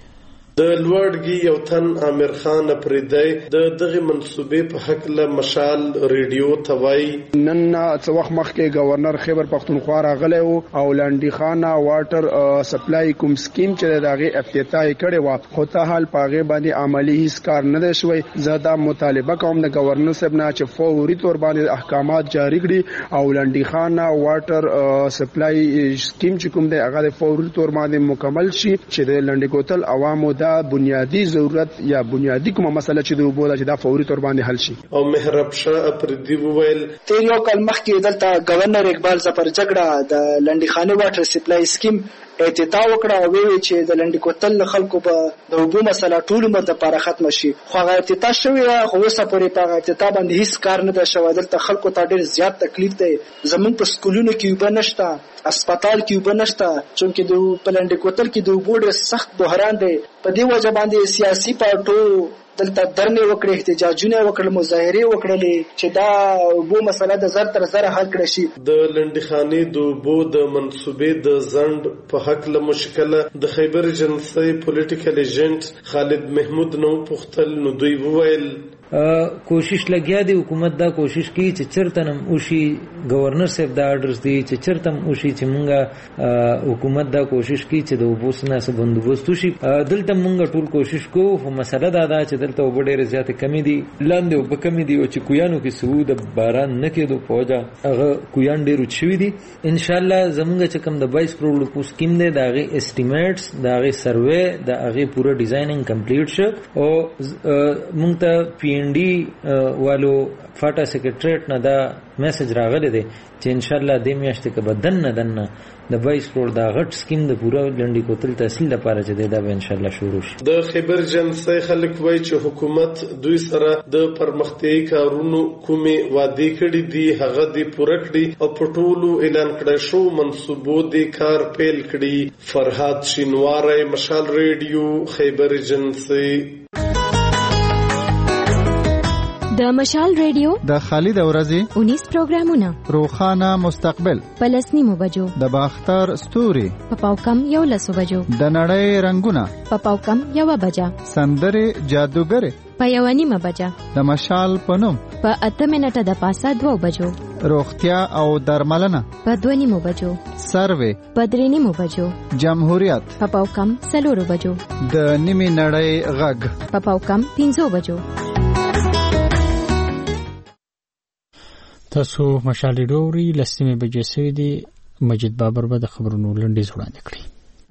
د لوړګي یو تن امیر خان افریدی د دغه منصوبې په حق له مشال ریډیو توای نن څو وخت مخکې گورنر خیبر پختونخوا راغلی او لنډی خانه واټر سپلای کوم سکیم چې دغه افتتاح کړي و خو ته حال پاغه باندې عملی هیڅ کار نه دی شوی. زه دا مطالبه کوم د گورنر صاحب نه چې فوري تور باندې احکامات جاری کړي او لنډی خانه واټر سپلای سکیم چې کوم دی هغه فوري تور باندې مکمل شي چې د لنډی کوتل عوامو دا بنیادی ضرورت یا بنیادی کومه مسله چې د اوبو دا چې دا فوري تور باندې حل شي. او مهرب شاه افریدی وویل تیر یو کال مخکې دلته گورنر اقبال ظفر جګړه د لنډی خانه واټر سپلای سکیم افتتاح وکړه او وی چې د لنډی کوتل خلکو په د اوبو مسله ټول مر د لپاره ختم شي خو هغه افتتاح شوی خو اوسه پورې په افتتاح باندې هیڅ کار نه دی شوی. دلته خلکو ته ډېر زیات تکلیف دی. زمونږ په سکولونو کې اوبه نشته، هسپتال کې اوبه نشته چونکې د په لنډی کوتل کې د اوبو ډېر سخت بحران دی. په دې وجه باندې سیاسي پارټو دلته درنې وکړې، احتجاجونه وکړل، مظاهرې وکړلې چې دا اوبو مسله د زر تر زره حل کړی شي. د لنډۍ خانې د اوبو د منصوبې د ځنډ په هکله مشکله د خیبر ایجنسۍ پولیټیکل ایجنټ خالد محمود نو پوښتل نو دوی وویل کوشش لګیا دی حکومت دا کوشش کوي چې چرته نم اوشي گورنر صاحب دا آرډرز دی چې چرته هم اوشي چې مونږه حکومت دا کوشش کوي چې د اوبو څخه څه بندوبست وشي. دلته مونږ ټول کوشش کوو خو مسله دا ده چې دلته اوبه ډېرې زیاتې کمې دي، لاندې اوبه کمې دي او چې کویانو کې څه د باران نه کېدو په وجه هغه کویان ډېر وچ شوي دي. انشاءالله زمونږ چې کوم د بایس کروڑ روپو سکیم دی د هغې اسټیمیټس د هغې سروې د هغې پوره ډیزایننګ کمپلیټ شو او مونږ ته پی انډي والو فاټا سیکریټریټ نه دا میسج راغلی دی چې انشاءالله دې میاشتې کې به دننه دننه د بایس کروڑ دا غټ سکیم د پوره لنډۍ کوتل تحصیل لپاره چې دی دا به انشاءالله شروع شي. د خیبر ایجنسۍ خلک وایي چې حکومت دوی سره د پرمختیایي کارونو کومې وعدې کړي دي هغه دې پوره کړي او په ټولو اعلان کړی شو منصوبو دې کار پیل کړي. فرهاد شینواری، مشال ریډیو، خیبر ایجنسۍ. د مشال ریډیو د خالد اورزی اونیس پروګرامونه روخانه مستقبل پلس نیمو بجو د باختر ستوري په پاوکم یو لسو بجو د نړۍ رنگونه په پاوکم یو بجا سندره جادوګر په یو نیمه بجه، د مشال په نوم په اته منټه د پاسه دوه بجو، روغتیا او درملنه په دوه نیمو بجو، سروې په درې نیمو بجو، جمهوریت په پاوکم څلورو بجو، د نیمې نړۍ غږ په پاوکم پنځو بجو. تاسو مشال ریډیو ری لسمه بجې سوي دي. مجید بابر به د خبرونو لنډیز وړاندې کړي.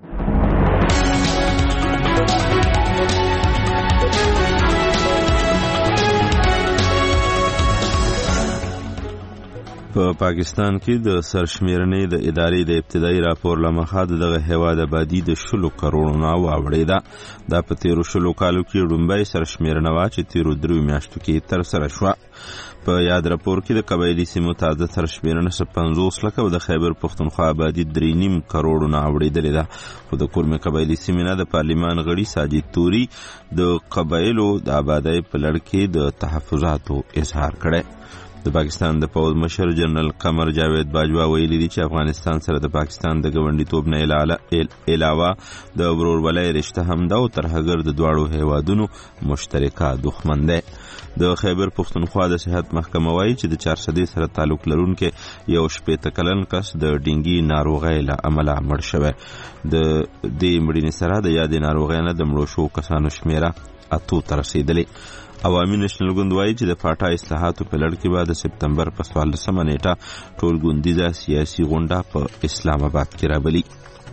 په پاکستان کې د سرشمیرنې د ادارې د ابتدایي راپور لمخه دغه هیواد آبادی د شلو کروڑو نه واوړې ده. دا په تیرو شلو کالو کې ډومبۍ سرشمیرنه وا چې تیرو درو میاشتو کې تر سره شوه. په یاد راپور کې د قبایلی سیمو تازه سرشمیرنه څه پنځوس لکه او د خیبر پښتونخوا آبادی درې نیم کروڑو نه اوړېدلې ده. خو د کورمې قبایلی سیمې نه د پارلیمان غړي ساجد توري د قبایلو د آبادی په لړ کې د تحفظاتو اظهار کړی. د پاکستان د پوځ مشر جنرال قمر جاوید باجوا ویلي دي چې افغانستان سره د پاکستان د ګاونډیتوب نه علاوه د ورورولۍ رشته هم ده او ترهګر د دواړو هیوادونو مشترکه دښمن دی. د خیبر پښتونخوا د صحت محکمه وایي چې د چارسدې سره تعلق لرونکي یو شپېته کلن کس د ډینګي ناروغۍ له امله مړ شوی. د دې مړینې سره د یادې ناروغۍ نه د مړو شوو کسانو شمیره اتو ته رسېدلې. عوامي نېشنل ګوند وایي چې د پاټا اصلاحاتو په لړ کې به د سپتمبر په څوارلسمه نیټه ټول ګوندیزه سیاسي غونډه په اسلام آباد کې رابلي.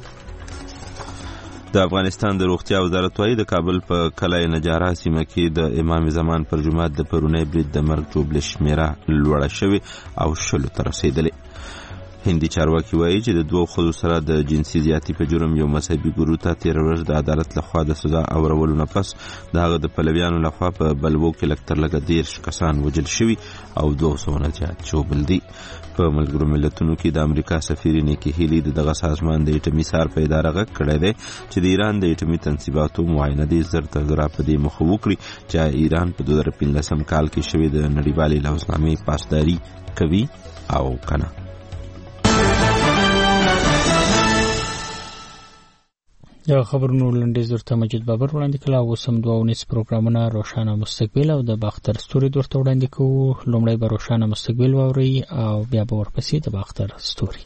د افغانستان د روغتیا وزارت وایي د کابل په کلای نجاره سیمه کې د امام زمان پر جمعه د پرونی برید د مرګ جوړې شمیره لوړه شوې او شلو ته رسېدلې. هندي چارواکي وایي چې د دوه ښځو سره د جنسي زیاتي په جرم یو مذهبي ګروه ته تېره ورځ د عدالت لخوا د سزا اورولو نه پس د هغه د پلویانو لخوا په بلبو کې لږ تر لږه دېرش کسان وژل شوي او دوه سوه نه زیات ژوبل دي. په ملګرو ملتونو کې د امریکا سفیر نیکي هیلي د دغه سازمان د اټمي څار په اداره غږ کړی دی چې د ایران د اټمي تنصیباتو معاینه دې زر تر زره په دې مخه وکړي چې ایران په دوه زره پنځلسم کال کې شوې د نړیوالې لوزنامې پاسداري کوي او کنه. یا خبرونو لنډیز درته مجید بابر وړاندې کړل. اوس هم دوه ونیس پروګرامونه روښانه مستقبل او د باختر ستوري درته وړاندې کوو. لومړی به روښانه مستقبل واورئ او بیا به ورپسې د باختر ستوري.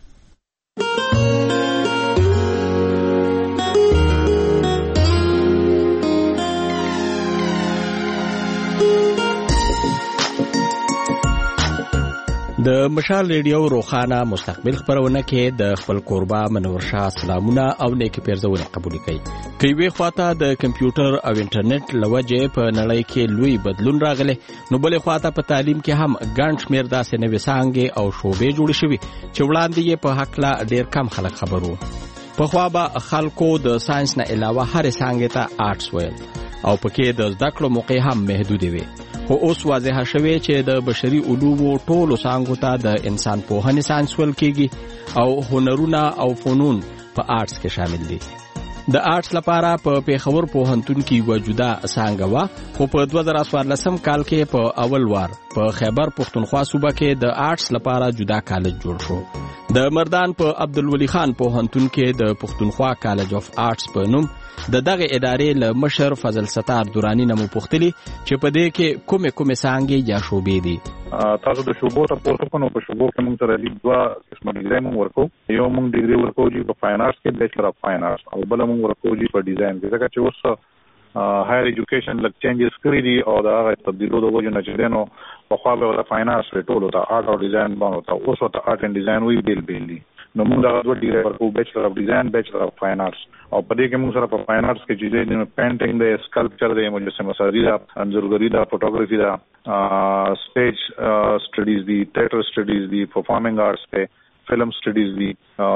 د مشال ریډیو روښانه مستقبل خبرونه کې د خپل کوربه منور شاه سلامونه او نیکی پیرزونه قبول کړي. کوي خواته د کمپیوټر او انټرنیټ لوجه په نړۍ کې لوی بدلون راغلی، نو بلې خواته په تعلیم کې هم ګڼ شمېر داسې نوې څانګې او شعبې جوړې شوي چې وړاندې یې په هکله ډېر کم خلک خبرو. پخوا به خلکو د ساينس نه علاوه هرې څانګې ته آرټس ویل او پکې د زده کړو موقع هم محدودې وي. خو اوس واضحه شوې چې د بشري علومو ټولو څانګو ته د انسان پوهنې ساينس ویل کېږي او هنرونه او فنون په آرټس کې شامل دي. د آرټس لپاره په پیښور پوهنتون کې یوه جدا څانګه وه، خو په دوه زره څوارلسم کال کې په اول وار په خیبر پښتونخوا صوبه کې د آرټس لپاره جدا کالج جوړ شو. د مردان په عبدالولي خان پوهنتون کې د پښتونخوا کالج اف آرټس په نوم د دغه ادارې له مشر فضل ستار دورانی نه مو پوښتلي چې په دې کې کومې کومې څانګې یا شعبې دي. تاسو د شعبو تاسو په نو په شعبو کې موږ سره د دوه قسمه ډیزاین موږ ورکو. یو موږ ډیګري ورکو چې په فاین آرټس کې بیچلر اف فاین آرټس او بل موږ ورکو چې په ډیزاین کې. ځکه چې اوس هایر ایجوکیشن لک چینجز کړی دي او دا هغه تبدیلو د وجه نه چې دنو په خوا به د فاین آرټس ریټولو ته آرټ او ډیزاین باندې ته اوس ته آرټ اند ډیزاین وی بیل بیل دي. نو موږ دا دوه ډیګري ورکو، بیچلر اف ډیزاین، بیچلر اف فاین آرټس. او په دې کې موږ سره په فاین آرټس کې چې د پینټینګ دی، سکلپچر دی، مجسمه سازي ده، انځورګري ده، فوټوګرافي ده، سټیج سټډیز دي، تھیټر سټډیز دي، پرفارمینګ آرټس دی، فلم سټډیز دي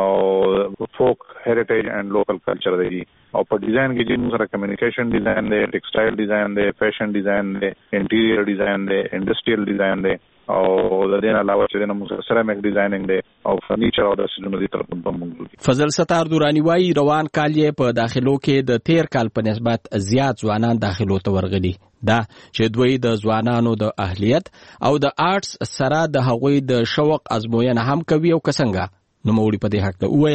او فوک هیریټیج اینڈ لوکل کلچر دی. او په ډیزاین کې چې موږ سره کمیونیکیشن ډیزاین دی، ټیکسټایل ډیزاین دی، فیشن ډیزاین دی، انټیریئر ډیزاین دی، انډسټریل ډیزاین دی او د دې علاوه چې د موږ سیرامک ډیزاینینګ دی او فرنیچر او د سیزونو دي تر په موږ. فضل ستار دورانی وایي روان کال یې په داخلو کې د تیر کال په نسبت زیات ځوانان داخلو ته ورغلي. دا چې دوی د ځوانانو د اهلیت او د آرټس سره د هغوی د شوق ازموینه هم کوي او څنګه. نو موري په دې حق ته وویل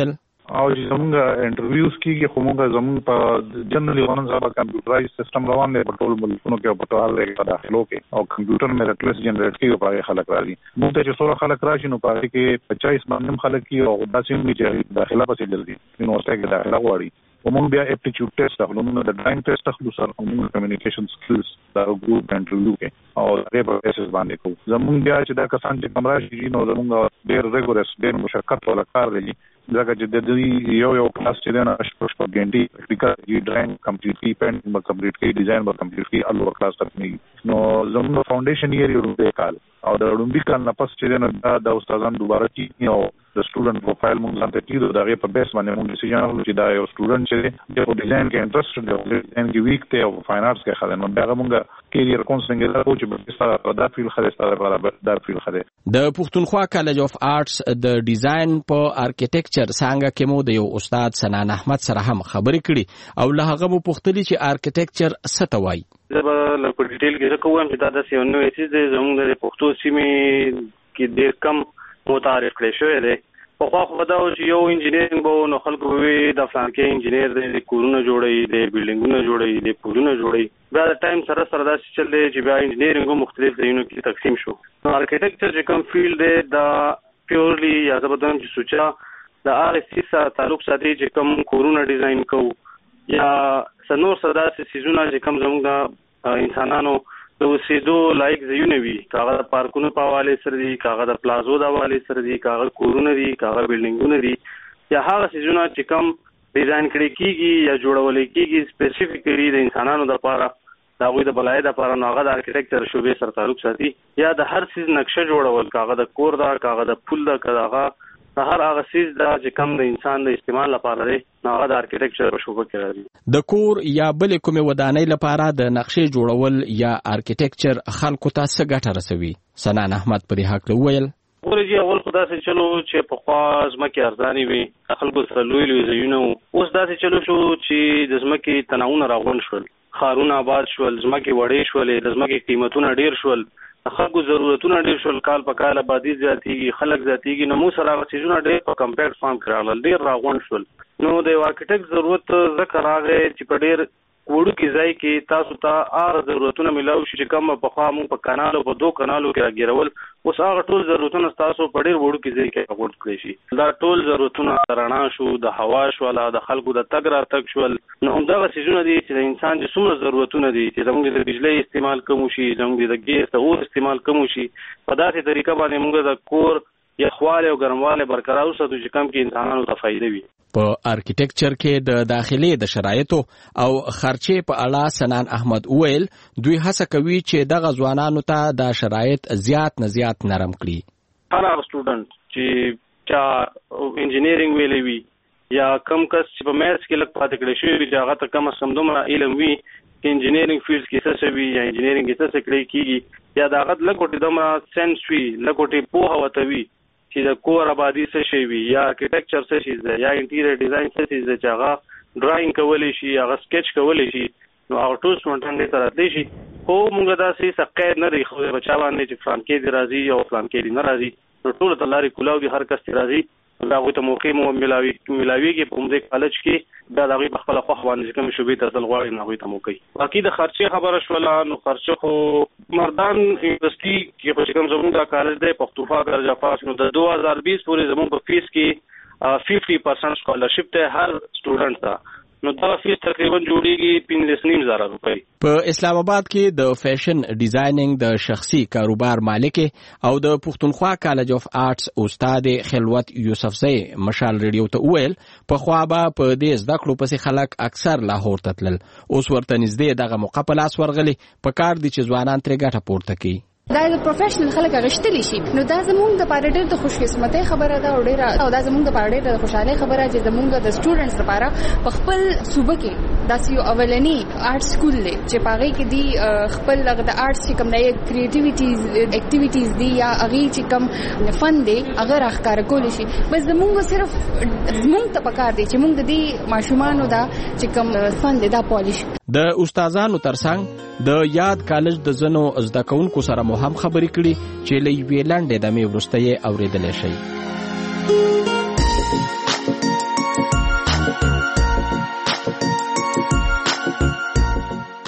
او چې زمونږ انټرویوز کیږي خو موږ زمونږ په جنرالي ونن زما کمپیوټرایز سیستم روان دی په ټول ملکونو کې په ټول کې داخلو کې او کمپیوټر میرټ لیست جنریټ کوي په خلک راځي موږ ته چې څوره خلک راشي نو په کې پچاس باندې خلک کې او داسې موږ چې داخله پسې جلدي نو څنګه کې داخله غواړي ومونږ بیا اپټیټیوډ ټیسټ اخلو موږ د ډراینګ ټیسټ اخلو سره موږ کمیونیکیشن سکلز دا ګروپ انټرویو کې او هغه په اساس باندې کوو زمونږ بیا چې دا کسان چې کمرا شي نو زمونږ ډېر ریګورس ډېر مشقت ولا کار دی ځکه چې د دې یو یو کلاس چې نه شپږ شپږ غنټې پریکټیکل ډراینګ کمپلیټلی پینټ به کمپلیټ کی ډیزاین به کمپلیټ کی الو کلاس تک نه نو زمونږ فاونډیشن یې ورته کال او د رومبي کال نه پس چې نه دا استادان دوباره کی او د سټوډنټ پروفایل موږ ځان ته کیدو دا غي په بیس باندې موږ ډیسیژن اخلو چې دا یو سټوډنټ چې د ډیزاین کې انټرست دی او ډیزاین کې ویک ته او فاینانس کې خلک نو دا موږ کیریئر کونسلینګ دا کوچ به سره دا فیل خلک سره برابر دا فیل خلک د پښتونخوا کالج اف آرټس د ډیزاین په ارکیټیکچر څنګه کې مو د یو استاد سنان احمد سره هم خبرې کړي او له هغه مو پوښتنه چې ارکیټیکچر څه ته وایي زه به له په ډیټیل کې کوم چې دا د یو نوې چیز دی زموږ د پښتو سیمې کې ډېر کم متعارف کړی شوی دی په خوا خو دا چې یو انجینیرینګ به نو خلکو به د فلانکې انجینیر دی د کورونه جوړوي د بلډینګونه جوړوي د پلونه جوړوي بیا د ټایم سره سره داسې چل دی چې بیا انجینیرینګ مختلف ځایونو کې تقسیم شو نو ارکیټیکچر چې کوم فیلډ دی دا پیورلی یا زه به دویم چې سوچا د هغې څیز سره تعلق ساتي چې کوم کورونه ډیزاین کوو یا سنور سره داسې څیزونه چې کوم زموږ د انسانانو د اوسېدو لایق ځایونه وي کاغه د پارکونو په حواله سره دي کاغه د پلازو د حواله سره دي کاغه کورونه دي کاغه بلډینګونه دي یا هغه څیزونه چې کوم ډیزاین کړي کیږي یا جوړول کیږي سپیسیفیکلی د انسانانو لپاره دا غوي د بلای د لپاره نو هغه د ارکیټیکچر شوبې سره تعلق ساتي یا د هر څیز نقشه جوړول کاغه د کور دا کاغه د پل دا کاغه هر هغه څیز دا چې کوم د انسان د استعمال لپاره دی نو هغه د ارکیټیکچر په شوبه کې راځي د کور یا بل کومه ودانۍ لپاره د نقشې جوړول یا ارکیټیکچر خلکو ته څه ګټه رسوي سنان احمد پر حق وویل ورجی اول خدا سره چلو چې په خوا زمکه ارزانی وي خلکو سره لوی لوی ځایونه اوس داسې چلو شو چې د زمکه تناونه راغون شول خارونه آباد شول زمکه وړې شولې د زمکه قیمتونه ډیر شول خلکو ضرورتونه ډیر شول کال په کال آبادی زیاتېږي خلک زیاتېږي نو موږ سره هغه څیزونه ډیر په کمپیکټ فارم کې راغلل ډیر راغونډ شول نو د یو ارکیټیکټ ضرورت ځکه راغی چې په ډیر وړو کې ځای کې تاسو ته هغه ضرورتونه ملاو شي چې کوم په خوا موږ په کانالو په دوه کانالو کې راګیرول اوس هغه ټول ضرورتونه تاسو په ډیر وړو کې ځای کې غوړ کړی شي دا ټول ضرورتونه رڼا شو د هوا شو لا د خلکو د تګ راتګ شول نو همدغه څیزونه دي چې د انسان چې څومره ضرورتونه دي چې زموږ د بجلی استعمال کم شي زموږ د ګیس د اور استعمال کم شي په داسې طریقه باندې موږ د کور یخواله او ګرمواله برقرار وساتو چې کم کې انسانانو ته فائدې وي په ارکیټیکچر کې د داخلي د شرایطو او خرچې په اړه سنان احمد ویل دوی هڅه کوي چې د غزوانانو ته د شرایط زیات نه زیات نرم کړي هر هغه سټوډنټ چې چا انجینیرینګ ویلې وي یا کم کس چې په میتھس کې لږ پاتې کړی شوی وي چې هغه ته کم از کم دومره علم وي چې انجینیرینګ فیلډ کې څه شوي یا انجینیرینګ کې څه کړی کیږي یا د هغه لږ وټې دومره سینس وي لږ وټې پوهه ورته وي چې د کور آبادی څه شی وي یا ارکیټیکچر څه شی دی یا انټیریئر ډیزاین څه شی دی چې هغه ډراینګ کولی شي هغه سکیچ کولی شي نو هغه ټول سمونټن دې سره دی شي خو موږ داسې سقید نه دی خو بچا باندې چې فلان کې دی راځي او فلان کې دی نه راځي نو ټول ته لارې کولاو دي هر کس دی راځي دا غوته موقع مو ملاوي ملاويږي په موږ کالج کې دا دغه په خپل خو باندې کوم شوبې ته تل غواړي نه غوته موقع باقي د خرچه خبره شولا نو خرچه خو مردان یونیورسيټي کې په کوم زموږ د کالج د پښتونخوا کالج افاس نو د دوه هزار بیس پورې زموږ په فیس کې پچاس پرسنټ سکالرشپ ته هر سټوډنټ ته نو دا فیس تقریبا جوړیږي پنځه نیم زره روپۍ په اسلام آباد کې د فیشن ډیزاینینګ د شخصي کاروبار مالک او د پښتونخوا کالج اف آرټس استاد خلوت یوسفزی مشال ریډیو ته ویل په خوا به په دې زده کړو پسې خلک اکثر لاهور ته تلل اوس ورته نږدې دغه مقابله ورغلي په کار دي چې ځوانان ترې ګټه پورته کوي دا د پروفیشنل خلک غشتلی شي نو دا زموږ د پاره ډېر د خوشقسمتۍ خبره ده او ډېر او دا زموږ د پاره ډېر د خوشاله خبره چې زموږ د سټوډنټس لپاره په خپل صوبه کې داسې یو اولنی آرټ سکول دی چې پاره کې دی خپل د آرټس چې کوم دی کریټیویټیز اکټیویټیز دی یا هغه چې کوم فن دی هغه راخکار کول شي بس زموږ صرف زموږ ته پکار دی چې موږ د دې ماشومانو دا چې کوم فن دی دا پالیش د استادانو ترڅنګ د یاد کالج د زنو زده کوونکو سره مو هم خبرې کړي چې له یوې لنډې دمې وروسته یې اورېدلی شئ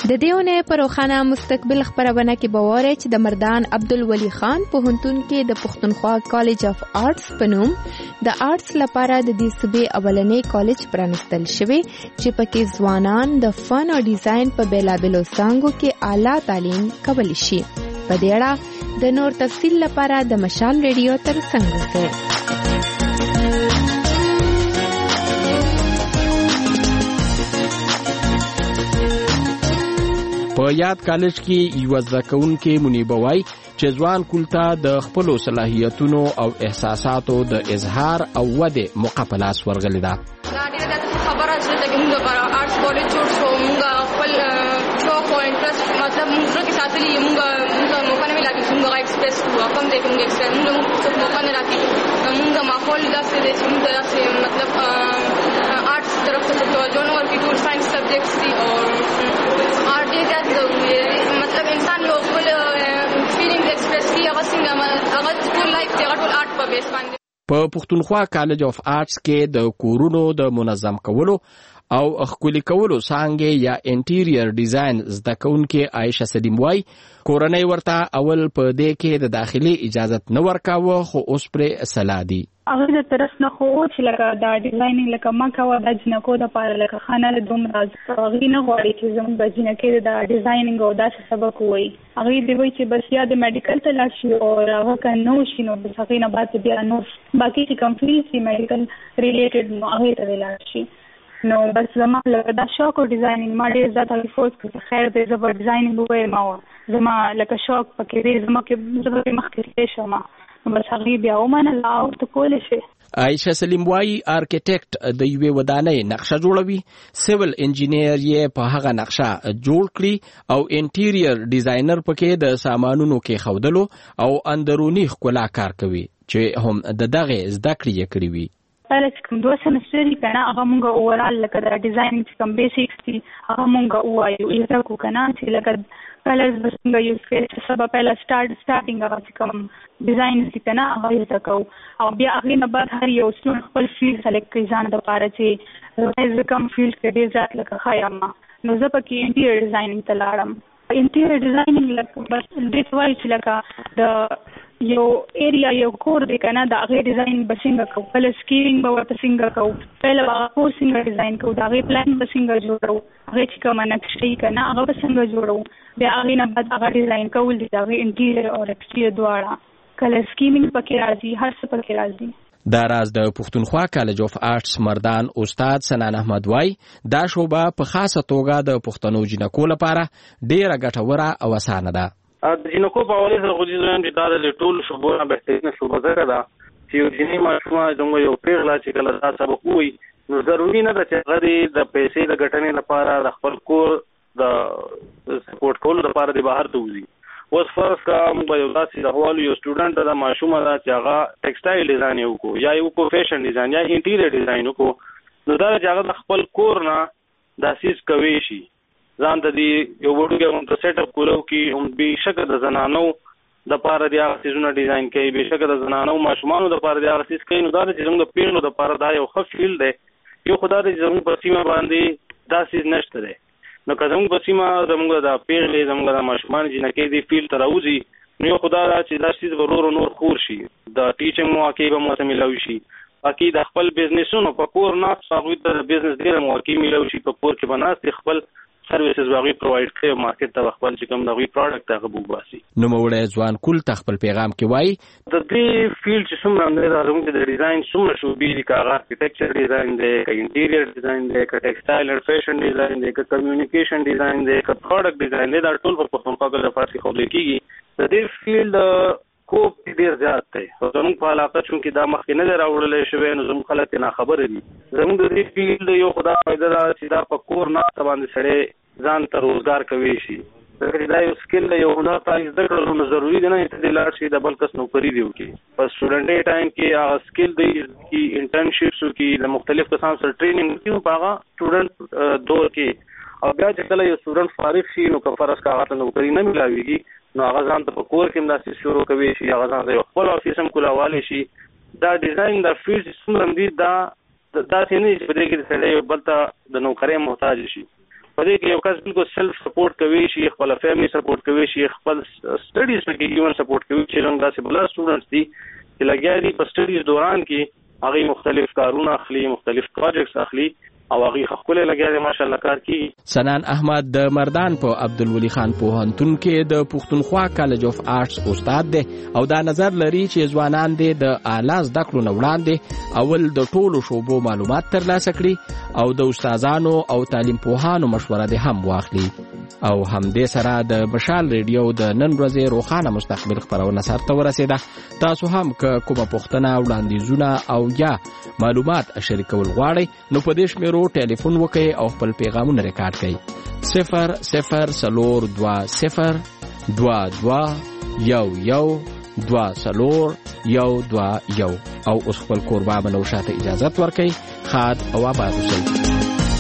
د دېونه پر روخانه مستقبل خبرونه کې باور چې د مردان عبدالولی خان پوهنتون کې د پښتونخوا کالج اف آرټس په نوم د آرټس لپاره د دې صوبې اولنې کالج پرانستل شوی چې پکې ځوانان د فن او ډیزاین په بیلابلو څانګو کې اعلی تعلیم کولی شي. په دې اړه د نور تفصیل لپاره د مشال ریډیو تر څنګ اوسئ. په یاد کالج کې یو ځکهونکي منیبوي چې ځوان کولتا د خپل صلاحیتونو او احساساتو د اظهار او وده مقابلاس ورغلی دا. دا ډیره د خبره چې د موږ لپاره آرټس کالج جوړ شو، موږ خپل شوق او انټرست مطلب موږ کې ساتلی موږ موږ موقع نه ملاتي چې موږ ایکسپریس کوو کوم دې کوم ایکسپریس موږ موقع نه راځي. موږ ماحول داسې دی چې موږ داسې مطلب آرټس طرف ته توجه نه ورکوي. ټول ساينس سبجیکټس دي او آرټ ډېر ضروري دی. مطلب انسان یو خپل فیلینګ ایکسپریس کوي، هغه څنګه هغه ټول لایف دی، هغه ټول آرټ په بیس باندې. په پښتونخوا کالج اف آرټس کې د کورونو د منظم کولو او خولي کولو څنګه یا انټیریر ډیزاین زده کوونکې عائشه سلیم وای کورنۍ ورته اول په دې کې د داخلي اجازه نه ورکاوه، خو اوس پر سلادي هغه د طرف نه خو چې لکه دا ډیزاینینګ لکه ما کوه د جنکو د پاره لکه خانه له دوم راز هغه نه غواړي چې زموږ د جنکې د ډیزاینینګ او داسې سبق وایي. هغه دی وایي چې بس یا د میډیکل ته لاړ شي او هغه که نه وشي نو بس هغې نه بعد بیا نور باقي چې کوم فیلډ شي میډیکل ریلیټډ نو هغې ته دې لاړ شي. نو بس زما لکه دا شوق او ډیزاینینګ ما ډېر زیات هغې فورس کړ چې خیر دی زه به ډیزاینینګ ووایم او زما لکه شوق پکې دی زما کې زه به مخکې تللی شم نو بس هغې بیا ومنله او ته کولی شي. عائشه سلیم وای آرکیټیکټ د یوې ودانۍ نقشه جوړوي، سیول انجینیر یې په هغه نقشه جوړ کړي او انټیریر ډیزاینر پکې د سامانونو کې خودلو او اندرونی ښکلا کار کوي چې هم د دغه زده کړې یې کړې وي. پهله چې کوم دوه سمستر دي که نه هغه مونږ اوورال لکه د ډیزاینینګ چې کوم بیسیکس دي هغه مونږ ووایو زده کړو که نه چې لکه پهله به څنګه یوز کوي چې سبا پهله سټارټ سټارټینګ هغه چې کوم ډیزاین دي که نه هغه زده کوو او بیا هغې نه بعد هر یو سټوډنټ خپل فیلډ سلیکټ کوي ځان دپاره چې زه کوم فیلډ کې ډېر زیات لکه ښه یم نو زه پکې انټیریر ډیزاینینګ ته لاړم. انټیریر ډیزاینینګ لکه بس دې ته وایي چې لکه د یو ایریا یو کور دی که نه د هغې ډیزاین به څنګه کوو، پهله سکیلینګ به ورته څنګه کوو، پهله به هغه کور څنګه ډیزاین کوو، د هغې پلان به څنګه جوړوو، هغې چې کومه نقشه وي که نه هغه به څنګه جوړوو، بیا هغې نه بعد هغه ډیزاین کول دي د هغې انټیریر او ایکسټیریر دواړه، کله سکیمینګ پکې راځي، هر څه پکې راځي. دا راز د پښتونخوا کالج اف آرټس مردان استاد سنان احمد وای دا شوبه په خاصه توګه د پښتنو جنکو لپاره ډیره ګټوره او اسانه ده. د جنکو په اولې سره خو دې زم چې دا د ټول شوبو نه بهترینه شوبه ځکه ده چې یو جنۍ ماشومه زموږ یو پیغله چې کله دا سبق ووایي نو ضروري نه ده چې هغه د پیسې د ګټنې لپاره د خپل کور د سپورټ کولو لپاره د بهر ته وځي. اوس فرض کا موږ یو داسې د هوالو یو سټوډنټ د ماشومه ده چې هغه ټیکسټایل ډیزاین یې وکړو یا یې وکړو فیشن ډیزاین یا انټیریر ډیزاین وکړو نو دا چې هغه د خپل کور نه دا سیز کوي شي ځان ته دې یو وړوکی غونته سیټ اپ کولو کې هم بېشکه د زنانو دپاره د هغه څیزونه ډیزاین کوي، بېشکه د زنانو ماشومانو دپاره د هغه څیز کوي. نو دا ده چې زموږ د پیغلو دپاره دا یو ښه فیلډ دی. یو خو دا دی چې زموږ په سیمه باندې دا څیز نشته دی نو که زموږ په سیمه زموږ د پیغلې زموږ د ماشومان جنکۍ دې فیلډ ته راوځي نو یو خو دا ده چې دا څیز به ورو ورو نور خور شي، د ټیچنګ مواقع به مو ته میلاوي شي، باقي د خپل بزنسونو په کور ناست هغوی ته د بزنس ډېره مواقع میلاوي شي، په کور کې به ناست خپل سرویسز واغې پرووایډ کړي او مارکیټ ته خپل چې کوم د هغوی پروډکټ هغه وباسي. نوموړی ځوان کول ته خپل پیغام کې وایي د دې فیلډ چې څومره هم دی دا زموږ د ډیزاین څومره شوبې دي، که هغه ارکیټیکچر ډیزاین دی، که انټیریر ډیزاین دی، که ټیکسټایل اینډ فیشن ډیزاین دی، که کمیونیکیشن ډیزاین دی، که پروډکټ ډیزاین دی، دا ټول په پښتونخوا کې د فرض کې ښودل کېږي. د دې فیلډ کوپ ډېر زیات دی او زموږ په علاقه چونکې دا مخکې نه دی راوړلی شوی نو زموږ خلک یې ناخبره دي. زموږ د دې فیلډ یو خو دا فایده ده چې دا په کور ناسته باندې سړی ځان ته روزګار کوي شي، ځکه چې دا یو سکل دی، یو هنر تا زده کړل نو ضروري دی نه چې دې لاړ شي د بل کس نوکري دې وکړي. په سټوډنټي ټایم کې هغه سکل دی چې انټرنشپس وکړي، د مختلف کسانو سره ټریننګ وکړي په هغه سټوډنټ دور کې، او بیا چې کله یو سټوډنټ فارغ شي نو که فرض کا هغه ته نوکري نه میلاویږي نو هغه ځان ته په کور کې هم داسې شروع کوي شي، هغه ځان ته یو خپل افیس هم کولاوالی شي. دا ډیزاین دا فیلډ چې څومره هم دي دا داسې نه دي چې په دې کې د سړی یو بل ته د نوکرۍ محتاج شي. په دې کې یو کس بالکل سیلف سپورټ کوي شي، خپل فیملی سپورټ کوي شي، خپل سټډیز په کې ایون سپورټ کوي چې څنګه داسې بل سټوډنټس دي چې لګیا دي په سټډیز دوران کې هغه مختلف کارونه اخلي، مختلف پروجیکټس اخلي او هغه خپل لګیا دي ماشاءالله کار کوي. سنان احمد د مردان په عبدالولي خان پوهنتون کې د پښتونخوا کالج اف آرټس استاد دی او دا نظر لري چې ځوانان دې د اعلی زده کړو نه وړاندې اول د ټولو شوبو معلومات ترلاسه کړي او د استادانو او تعلیم پوهانو مشوره دې هم واخلي. او همدې سره د مشال ریډیو د نن ورځې روښانه مستقبل خپرونه سره ورسېده. تاسو هم که کومه پوښتنه وړاندیزونه او یا معلومات شریکول غواړئ نو په دې شمیرو ټلیفون وکړئ او خپل پیغامونه ریکارډ کړئ. صفر صفر څلور دوه صفر دوه دوه یو یو دوه څلور یو دوه یو. او اوس خپل کوربه بنوشه ته اجازت ورکړئ. ښاد او آباد اوسئ.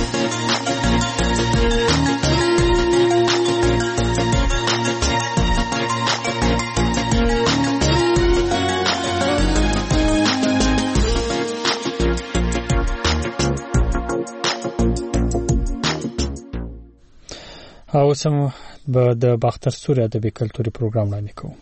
او سم به د باختر سوري ادبي کلتوري پروګرام وړاندې کوو.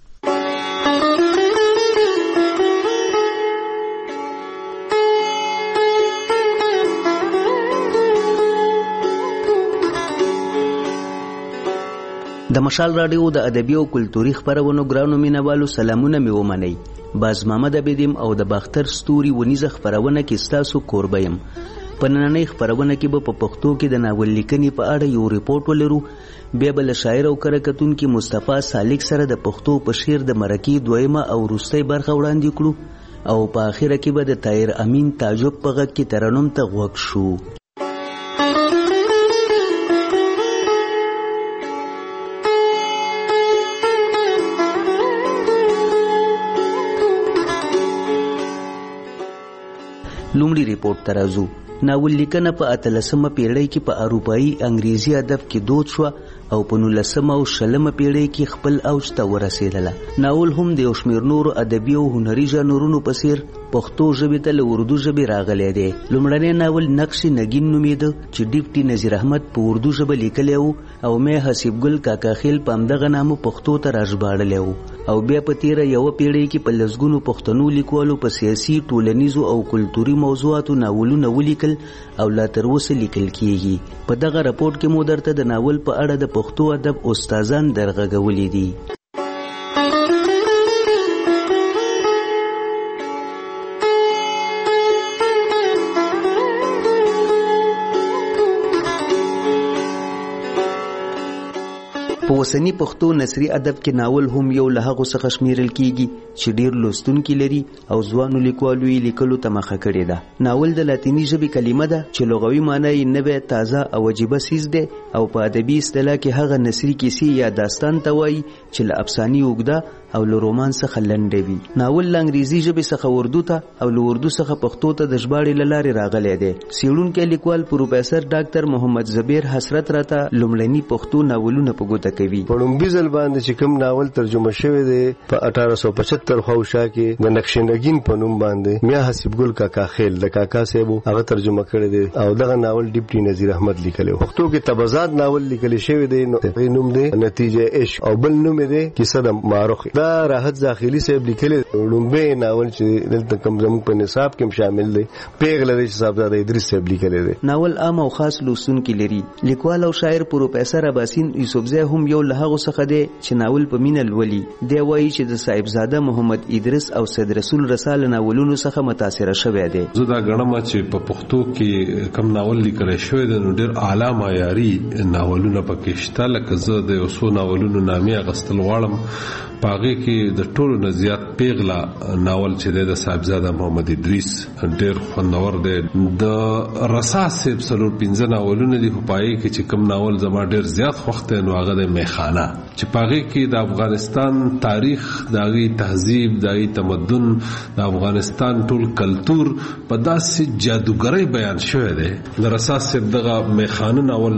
د مشال رادیو د ادبي او کلتوري خبرونو ګرانو مینوالو سلامونه مې ومنئ. باز محمد عبیدیم او د باختر ستوري ونیزه خبرونه کې ستاسو کوربه یم. په نننۍ خبرونه کې به په پښتو کې د ناول لیکنې په اړه یو ریپورت ولرو، بیا به له شاعر او کره کتونکي مصطفی سالک سره د پښتو په شعر د مرکې دویمه او وروستۍ برخه وړاندې کړو او په آخره کې به د طاهر امین تعجب په غږ کې ترنم ته غوږ شو. لومړی ریپورت ته راځو. ناول لیکنه په اتلسمه پیړۍ کې په اروپایي انګریزي ادب کې دود شوه او په نولسمه او شلمه پیړۍ کې خپل اوج ته ورسېدله. ناول هم د یو شمېر نورو ادبي او هنري ژانرونو په څېر پښتو ژبې ته له اردو ژبې راغلی دی. لومړنی ناول نقش نگین نومیده چې ډیپټي نذیر احمد په اردو ژبه لیکلی و او مې حسیب ګل کاکا خیل په همدغه نامه پښتو ته راژباړلی و. او بیا په تیره یوه پیړۍ کې په لسګونو پښتنو لیکوالو په سیاسي، ټولنیزو او کلتوري موضوعاتو ناولونه ولیکل او لا تر اوسه لیکل کیږي. په دغه راپورټ کې مو درته د ناول په اړه د پښتو ادب استادان درغږولي دي. په اوسني پښتو نثري ادب کې ناول هم یو له هغو څخه شمیرل کیږي چې ډیر لوستونکي لري او ځوانو لیکوالو یې لیکلو ته مخه کړې ده. ناول د لاتیني ژبې کلمه ده چې لغوي معنی یې نوی، تازه او عجیبه څیز دی او په ادبي اصطلاح کې هغه نثري کیسې یا داستان ته وایي چې له افسانې اوږده او له رومان څخه لنډه وي. ناول له انګریزي ژبې څخه اردو ته او له اردو څخه پښتو ته د ژباړې له لارې راغلی دی. څېړونکی لیکوال پروفیسر ډاکټر محمد زبیر حسرت راته لومړني پښتو ناولونه په ګوته کوي. په لومبي ځل باندې چې کوم ناول ترجمه شوی دی په اٹھارہ سو پچہتر خواوشا کې د نقش نگین په نوم باندې میا حسیب ګل کاکا خیل د کاکا صاحب هغه ترجمه کړی دی او دغه ناول ډیپټي نذیر احمد لیکلی. پښتو کې تبازات ناول لیکل شوی دی، نو نوم دی نتیجه عشق او بل نوم دی کیسه د ماروخ. دا راحت زاخیلی صاحب لیکلی لومبي ناول چې دلته کوم زموږ په نصاب کې شامل دی، پیغله دی چې صاحبزاده ادریس صاحب لیکلی دی. ناول عام او خاص لوستونکي لري. لیکوال او شاعر پروفیسر عباسین یوسفزی هم یو له هغو څخه دی چې ناول په مینه لولي. دی وایي چې د صاحبزاده محمد ادریس او سید رسول رسال ناولونو څخه متاثره شوی دی. زه دا ګڼم چې په پښتو کې کم ناول لیکل شوی دی نو ډېر اعلی معیاري ناولونه پکې شته. لکه زه د یو څو ناولونو نامې اخیستل غواړم. په هغې کې د ټولو نه زیات پیغله ناول چې دی د صاحبزاده محمد ادریس ډېر خوندور دی. د رسا صاحب څلور پنځه ناولونه دي خو په هغې کې چې کوم ناول زما ډېر زیات خوښ دی نو هغه د میخانه چې په هغې کې د افغانستان تاریخ، د هغې تهذیب، د هغې تمدن، د افغانستان ټول کلتور په داسې جادوګرۍ بیان شوی دی. د رسا صاحب دغه میخانه ناول زما ډېر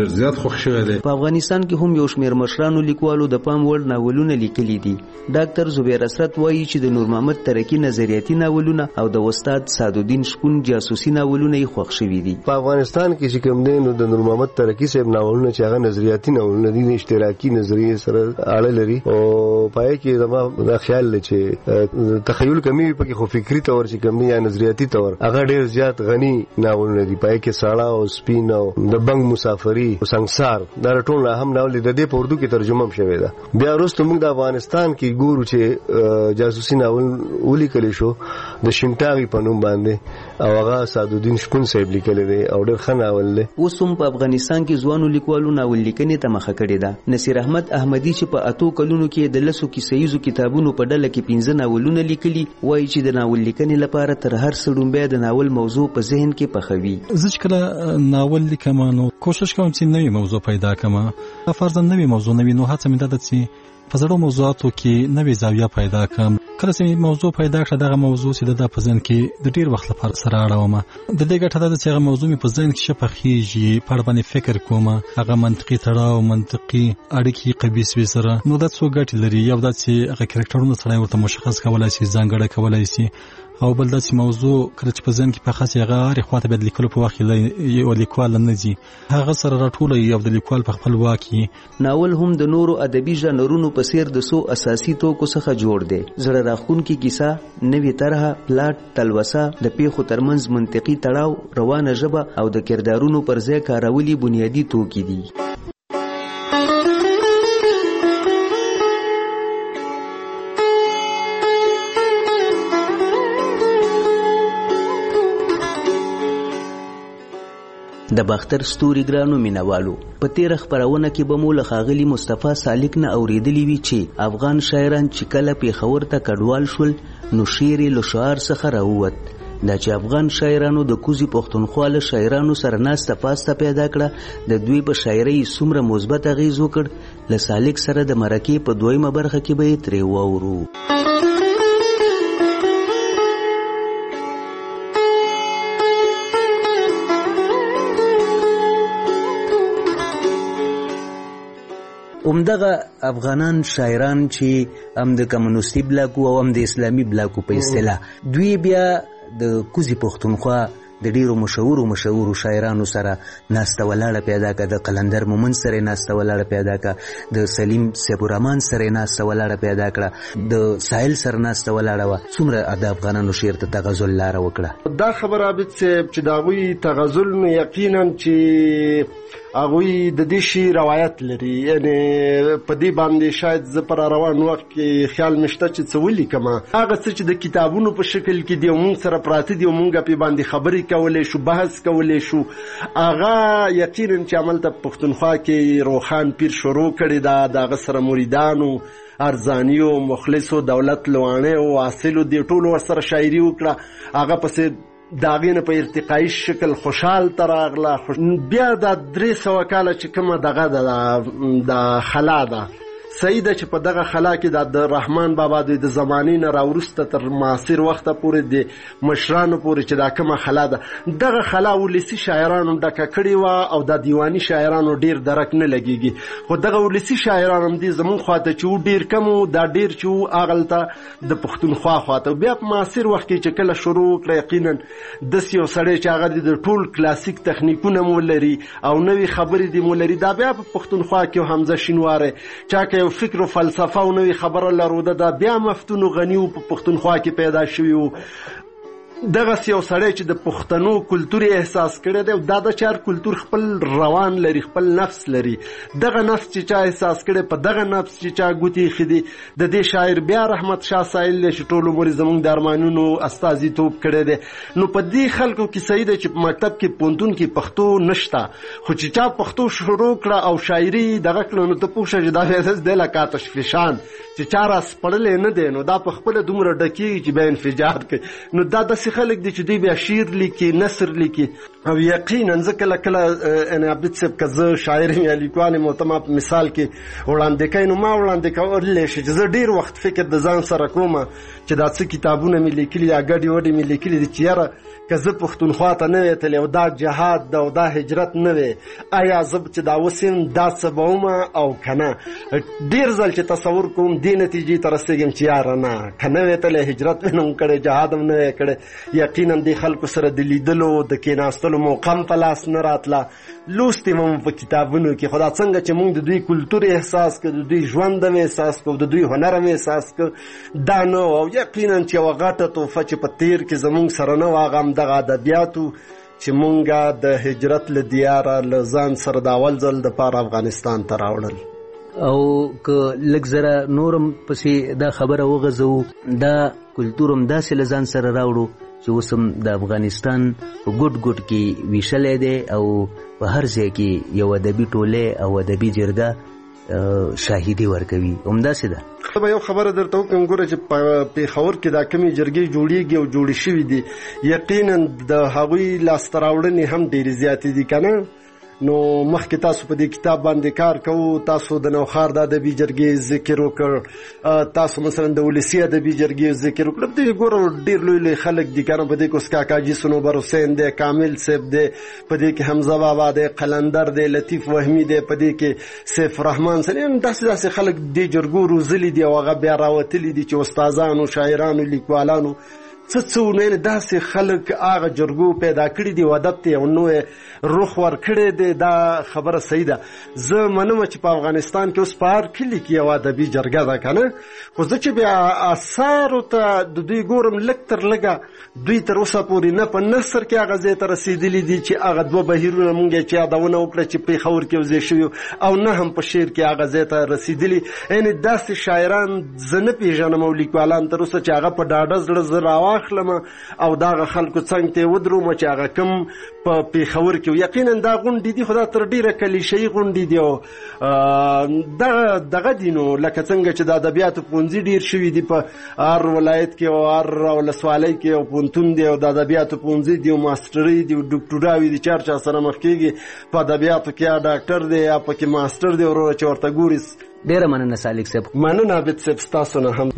ډېر زیات خوښ شوی دی. په افغانستان کې هم یو شمېر مشرانو لیکوالو د پام وړ ناولونه لیکلي دي. ډاکټر زبیر اسرت وایي چې د نور محمد ترکی نظریاتي ناولونه او د استاد سعدالدین شپون جاسوسي ناولونه یې خوښ شوي دي. په افغانستان کې چې کوم دی نو د نور محمد ترکی صاحب ناولونه چې هغه نظریاتي ناولونه دي، د اشتراکي نظریې سره اړه لري او پای کې زما دا خیال دی چې تخیل کمی پکې خو فکری تور چې کوم دی یا نظریاتي تور هغه ډېر زیات غني ناولونه دي. پای کې ساړه او سپین او د بنګ مسافری او سنگسار دا ټول هم ناول د دې په اردو کې ترجمه شوی ده. بیا وروسته موږ د افغانستان کې ګورو چې جاسوسي ناول ولیکل شو د شینټاغي په نوم باندې او هغه سعدالدین شپون صاحب لیکل دی او ډېر ښه ناول دی. اوس هم په افغانستان کې ځوانو لیکوالو ناول لیکنې ته مخه کړې ده. نصیر احمد احمدي چې په اتو کلونو کې د لسو کیسهیزو کتابونو په ډله کې پنځه ناولونه لیکلي، وایي چې د ناول لیکنې لپاره تر هر څه لومبی د ناول موضوع په ذهن کې پخوي. زه چې کله ناول لیکم نو کوشش کوم چې نوې موضوع پیدا کړم. فرضاً نوې موضوع نوې نو هڅه مې ده چې په زړو موضوعاتو کې نوې زاویه پیدا کړم. کله چې موضوع پیدا کړه دغه موضوع چې د په ذهن کې د ډیر وخت لپاره سره اړوم، د دې ګټه ده چې هغه موضوع مې په ذهن کې شپه خېږي، په اړه باندې فکر کوم، هغه منطقي تړاو منطقي اړیکې قبیس وي سره. نو دا څو ګټې لري. یو دا چې هغه کرکټرونه سره ورته مشخص کولای شي، ځانګړی کولای شي، او بل دا چې موضوع کله چې په ذهن کې پخه شي هغه هرې خواته باید لیکلو په وخت کې یو لیکوال نه ځي، هغه سره راټولوي او د لیکوال په خپل واک کې. ناول هم د نورو ادبي ژانرونو په څیر د څو اساسي توکو څخه جوړ دی. زړه راښکونکې کیسه، نوې طرحه، پلاټ، تلوسه، د پیښو ترمنځ منطقي تړاو، روانه ژبه او د کردارونو پر ځای کارولي بنیادي توکي دي. د باختر ستوري ګرانو مینوالو، په تیره خپرونه کې به مو له ښاغلي مصطفی سالک نه اورېدلي وي چې افغان شاعران چې کله پېښور ته کډوال شول نو شعر یې له شعار څخه راووت. دا چې افغان شاعرانو د کوزي پښتونخوا له شاعرانو سره ناسته پاسته پیدا کړه، د دوی په شاعرۍ څومره مثبت اغېز وکړ، له سالک سره د مرکې په دویمه برخه کې به یې ترې واورو. همدغه افغانان شاعران چې هم د کمونیستي بلاکو او هم د اسلامي بلاکو په اصطلاح، دوی بیا د کوزي پښتونخوا د ډیرو مشهورو مشهورو شاعرانو سره ناسته ولاړه پیدا کړه. د قلندر مومن سره ناسته ولاړه پیدا کړه، د سلیم سیف الرحمن سره ناسته ولاړه پیدا کړه، د ساحل سره ناسته ولاړه وه. څومره د افغانانو شعر ته تغزل لاره وکړه. دا خبره عابد صاحب چې د هغوی تغزل نو یقینا چې هغوی د دې شي روایت لري، یعنې په دې باندې شاید زه پر روان وخت کې خیال مې شته چې څه ولیکم. هغه څه چې د کتابونو په شکل کې دي موږ سره پراته دي او موږ پې باندې خبرې کولی شو، بحث کولی شو، هغه یقینا چې هملته په پښتونخوا کې روښان پیر شروع کړې ده، د هغه سره مریدانو، ارزانیو، مخلصو، دولت لوانیو، حاصلو، دې ټولو ورسره شاعري وکړه. هغه پسې د هغې نه په ارتقایي شکل خوشحال ته راغله. بیا دا درې سوه کاله چې کومه دغه ده د خلا ده، صحیح ده چې په دغه خلا کې د رحمان بابا د زمانې نه راوروسته تر معاصر وخته پورې د مشرانو پورې چې دا کومه خلا ده، دغه خلا ولسي شاعرانو ډکه کړې وه او د دیواني شاعرانو ډېر درک نه لګېږي. خو دغه ولسي شاعران هم دې زموږ خواته چې و ډېر کم و، دا ډېر چې و هغلته د پښتونخوا خواته. بیا په معاصر وخت کې چې کله شروع وکړه یقینا داسې یو سړی چې هغه د ټول کلاسیک تخنیکونه مو لري او نوې خبرې دې مو لري، دا بیا په پښتونخوا کې حمزه شینواری چا که فکر و فلسفه او نوې خبره لرو، دا بیا مفتون و غني و په پښتونخوا کې پیدا شوي و. دغسې یو سړی چې د پښتنو کلتور احساس کړی دی، دا د چار کلتور خپل روان لري، خپل نفس لري. دغه نفس چې چا احساس کړی، په دغه نفس چې چا ګوتې ایښي دي، د دې شاعر بیا رحمت شاه سایل دی چې ټول عمر زموږ د ارمانونو استازیتوب کړی دی. نو په دې خلکو کې صحیح دی چې په مکتب کې پوهنتون کې پښتو نشته، خو چې چا پښتو شروع کړه او شاعري دغه کړه نو ته پوه شه چې دا بیا دی لکه تشفیشان چې چا راسپړلی نه دی، نو دا په خپله دومره ډکېږي چې بیا انفجار کوي. نو دا داسې خلک دي چې دوی بیا شعر لیکي، نثر لیکي. او یقینا زه کله کله یعنې عبد صاحب که زه شاعر یم یا لیکوال یم او ته ما په مثال کې وړاندې کوي، نو ما وړاندې کولی شي چې زه ډېر وخت فکر د ځان سره کوم چې دا څه کتابونه مې لیکلي، دا ګډې وډې مې لیکلي دي چې یاره که زه پښتونخوا ته نه وې تللی او دا جهاد ده او دا هجرت نه وې آیا زه چې دا اوس یم دا څه به ومه او که نه. ډېر ځل چې تصور کوم دې نتیجې ته رسېږم چې یاره نه که نه وې تللی هجرت مې نه هم کړی جهاد هم نه وې کړی یقینا دې خلکو سره د لیدلو د کېناستلو موقع هم په لاس نه راتله لوستې مو په کتابونو کې خو دا څنګه چې موږ د دوی کلتور احساس کړو د دوی ژوند هم احساس کړو د دوی هنر هم احساس کړو دا نه و او یقینا چې یوه غټه تحفه چې په تیر کې زموږ سره نه و هغه همدغه ادبیاتو چې مونږ د هجرت له دیاره له ځان سره د اول ځل دپاره افغانستان ته راوړل. او که لږ زره نورم پسې دا خبره وغځوو دا کلتور هم داسې له ځان سره راوړو چې اوس هم د افغانستان په ګوټ ګوټ کې ویشلی دی او په هر ځای کې یو ادبي ټولۍ او ادبي جرګه شاهدي ورکوي همداسې ده. زه به یو خبره درته وکړم ګوره چې په پېښور کې دا کمې جرګې جوړېږي او جوړې شوي دي یقینا د هغوی لاسته راوړنې هم ډېرې زیاتې دي که نه نو مخکې تاسو په دې کتاب باندې کار کوو تاسو د نوښار د ادبي جرګې ذکر وکړ تاسو مثلا د ولسي ادبي جرګې ذکر وکړ دې ګوره ډېر لوی لوی خلک دي که نه په دې کې اوس کاکاجي صنوبر حسین دی کامل صاحب دی په دې کې حمزه بابا دی قلندر دی لطیف وهمي دی په دې کې سیف الرحمن سلیم داسې داسې خلک دې جرګو روزلي دي او هغه بیا راوتلي دي چې استادانو شاعرانو لیکوالانو څه څه ونه داسې خلک هغه جرګو پیدا کړي دي او ادب ته یو نوی روح ورکړی دی دا خبره صحیح ده. زه منم چې په افغانستان کې اوس په هر کلي کې یو ادبي جرګه ده که نه خو زه چې بیا اثارو ته د دوی ګورم لږ تر لږه دوی تر اوسه پورې نه په نثر کې هغه ځای ته رسېدلي دي چې هغه دوه بهیرونه مونږ یې چې یادونه وکړه چې پېښور کې یو ځای شوي او نه هم په شعر کې هغه ځای ته رسېدلي یعنې داسې شاعران زه نه پېژنم او لیکوالان تر اوسه چې هغه په ډاډه زړه زه راواخلم او دغه خلکو څنګ ته یې ودروم چې هغه کوم په پېښور کې یقینا دا غونډې دي خو دا تر ډېره کلیشهي غونډې دي او دغه دغه دي نو لکه څنګه چې د ادبیاتو پوهنځي ډېر شوي دي په هر ولایت کې او هر ولسوالۍ کې او پوهنتون دی او د ادبیاتو پوهنځي دي او ماسټرۍ دي او ډاکټوراوي دي چې هر چا سره مخ کېږي په ادبیاتو کې یا ډاکټر دی یا پکې ماسټر دی وروره چې ورته ګوري. ډېره مننه سالک صاحب. مننه عابد صاحب ستاسو نه هم.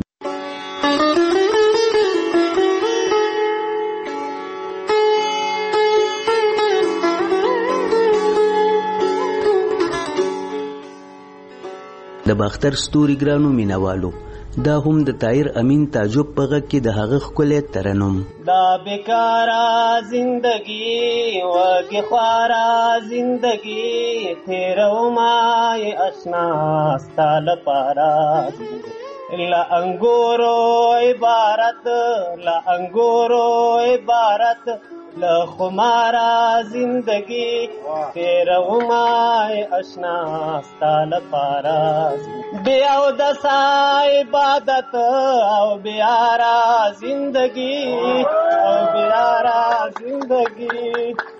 د باختر ستوري ګرانو مینوالو دا هم د طاهر امین تعجب په غږ کې د هغه ښکلی ترنم دا بیکاره زندگی وږې خواره زندگی تېرومه یې اشنا ستا لپاره له انګورو عبارت له انګورو عبارت له خماره زندگی تېرومه یې اشنا ستا لپاره بې اودسه عبادت او بیاره زندگی او بیاره زندگی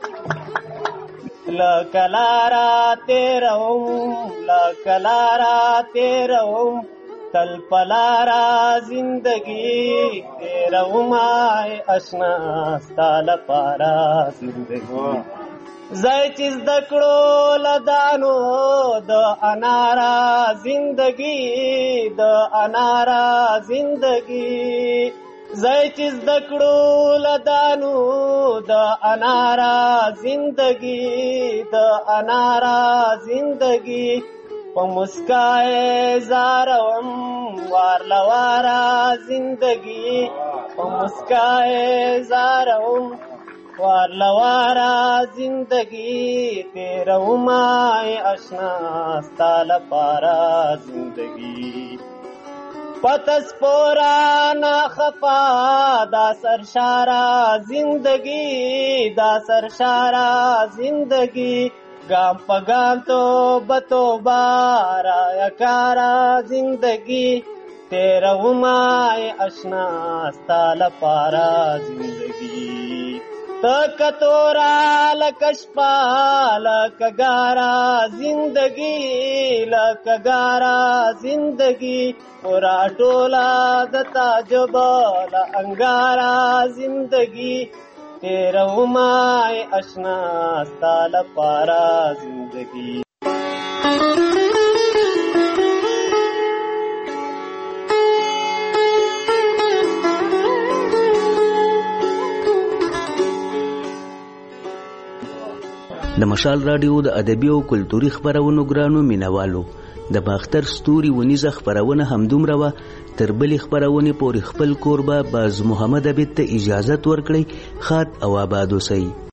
لکه لاره تېروم لکه لاره تېروم تل پلارا زندگی تېرومه اشنا ستا لپاره زندگی زای چې زده کړو لدانو د انارا زندگی د انارا زندگی زای چې زده کړو لدانو د انارا زندگی د انارا زندگی په مسکای زاروم وار لوارا زندگی په مسکای زاروم وار لوارا زندگی تېرومه اشنا ستا لپاره زندگی پتس پورا نا خفا دا سرشارا زندگی دا سرشارا زندگی گام پا گام تو بتو بارا یکارا زندگی تېرومه اشنا ستا لپاره زندگی تکتورا لکشپا لکگارا زندگی لکگارا زندگی پورا ټولا د تعجب لانګارا زندگی تېرومه اشنا ستا لپاره زندگی مشال رادیو د ادبي او کلتوري خبرونو ګرانو مینوالو د باختر ستوري ونیزه خبرونه همدومره و تر بلې خبرونه پورې خپل کوربه باز محمد عبید ته اجازه ورکړي. خات او آباد اوسئ.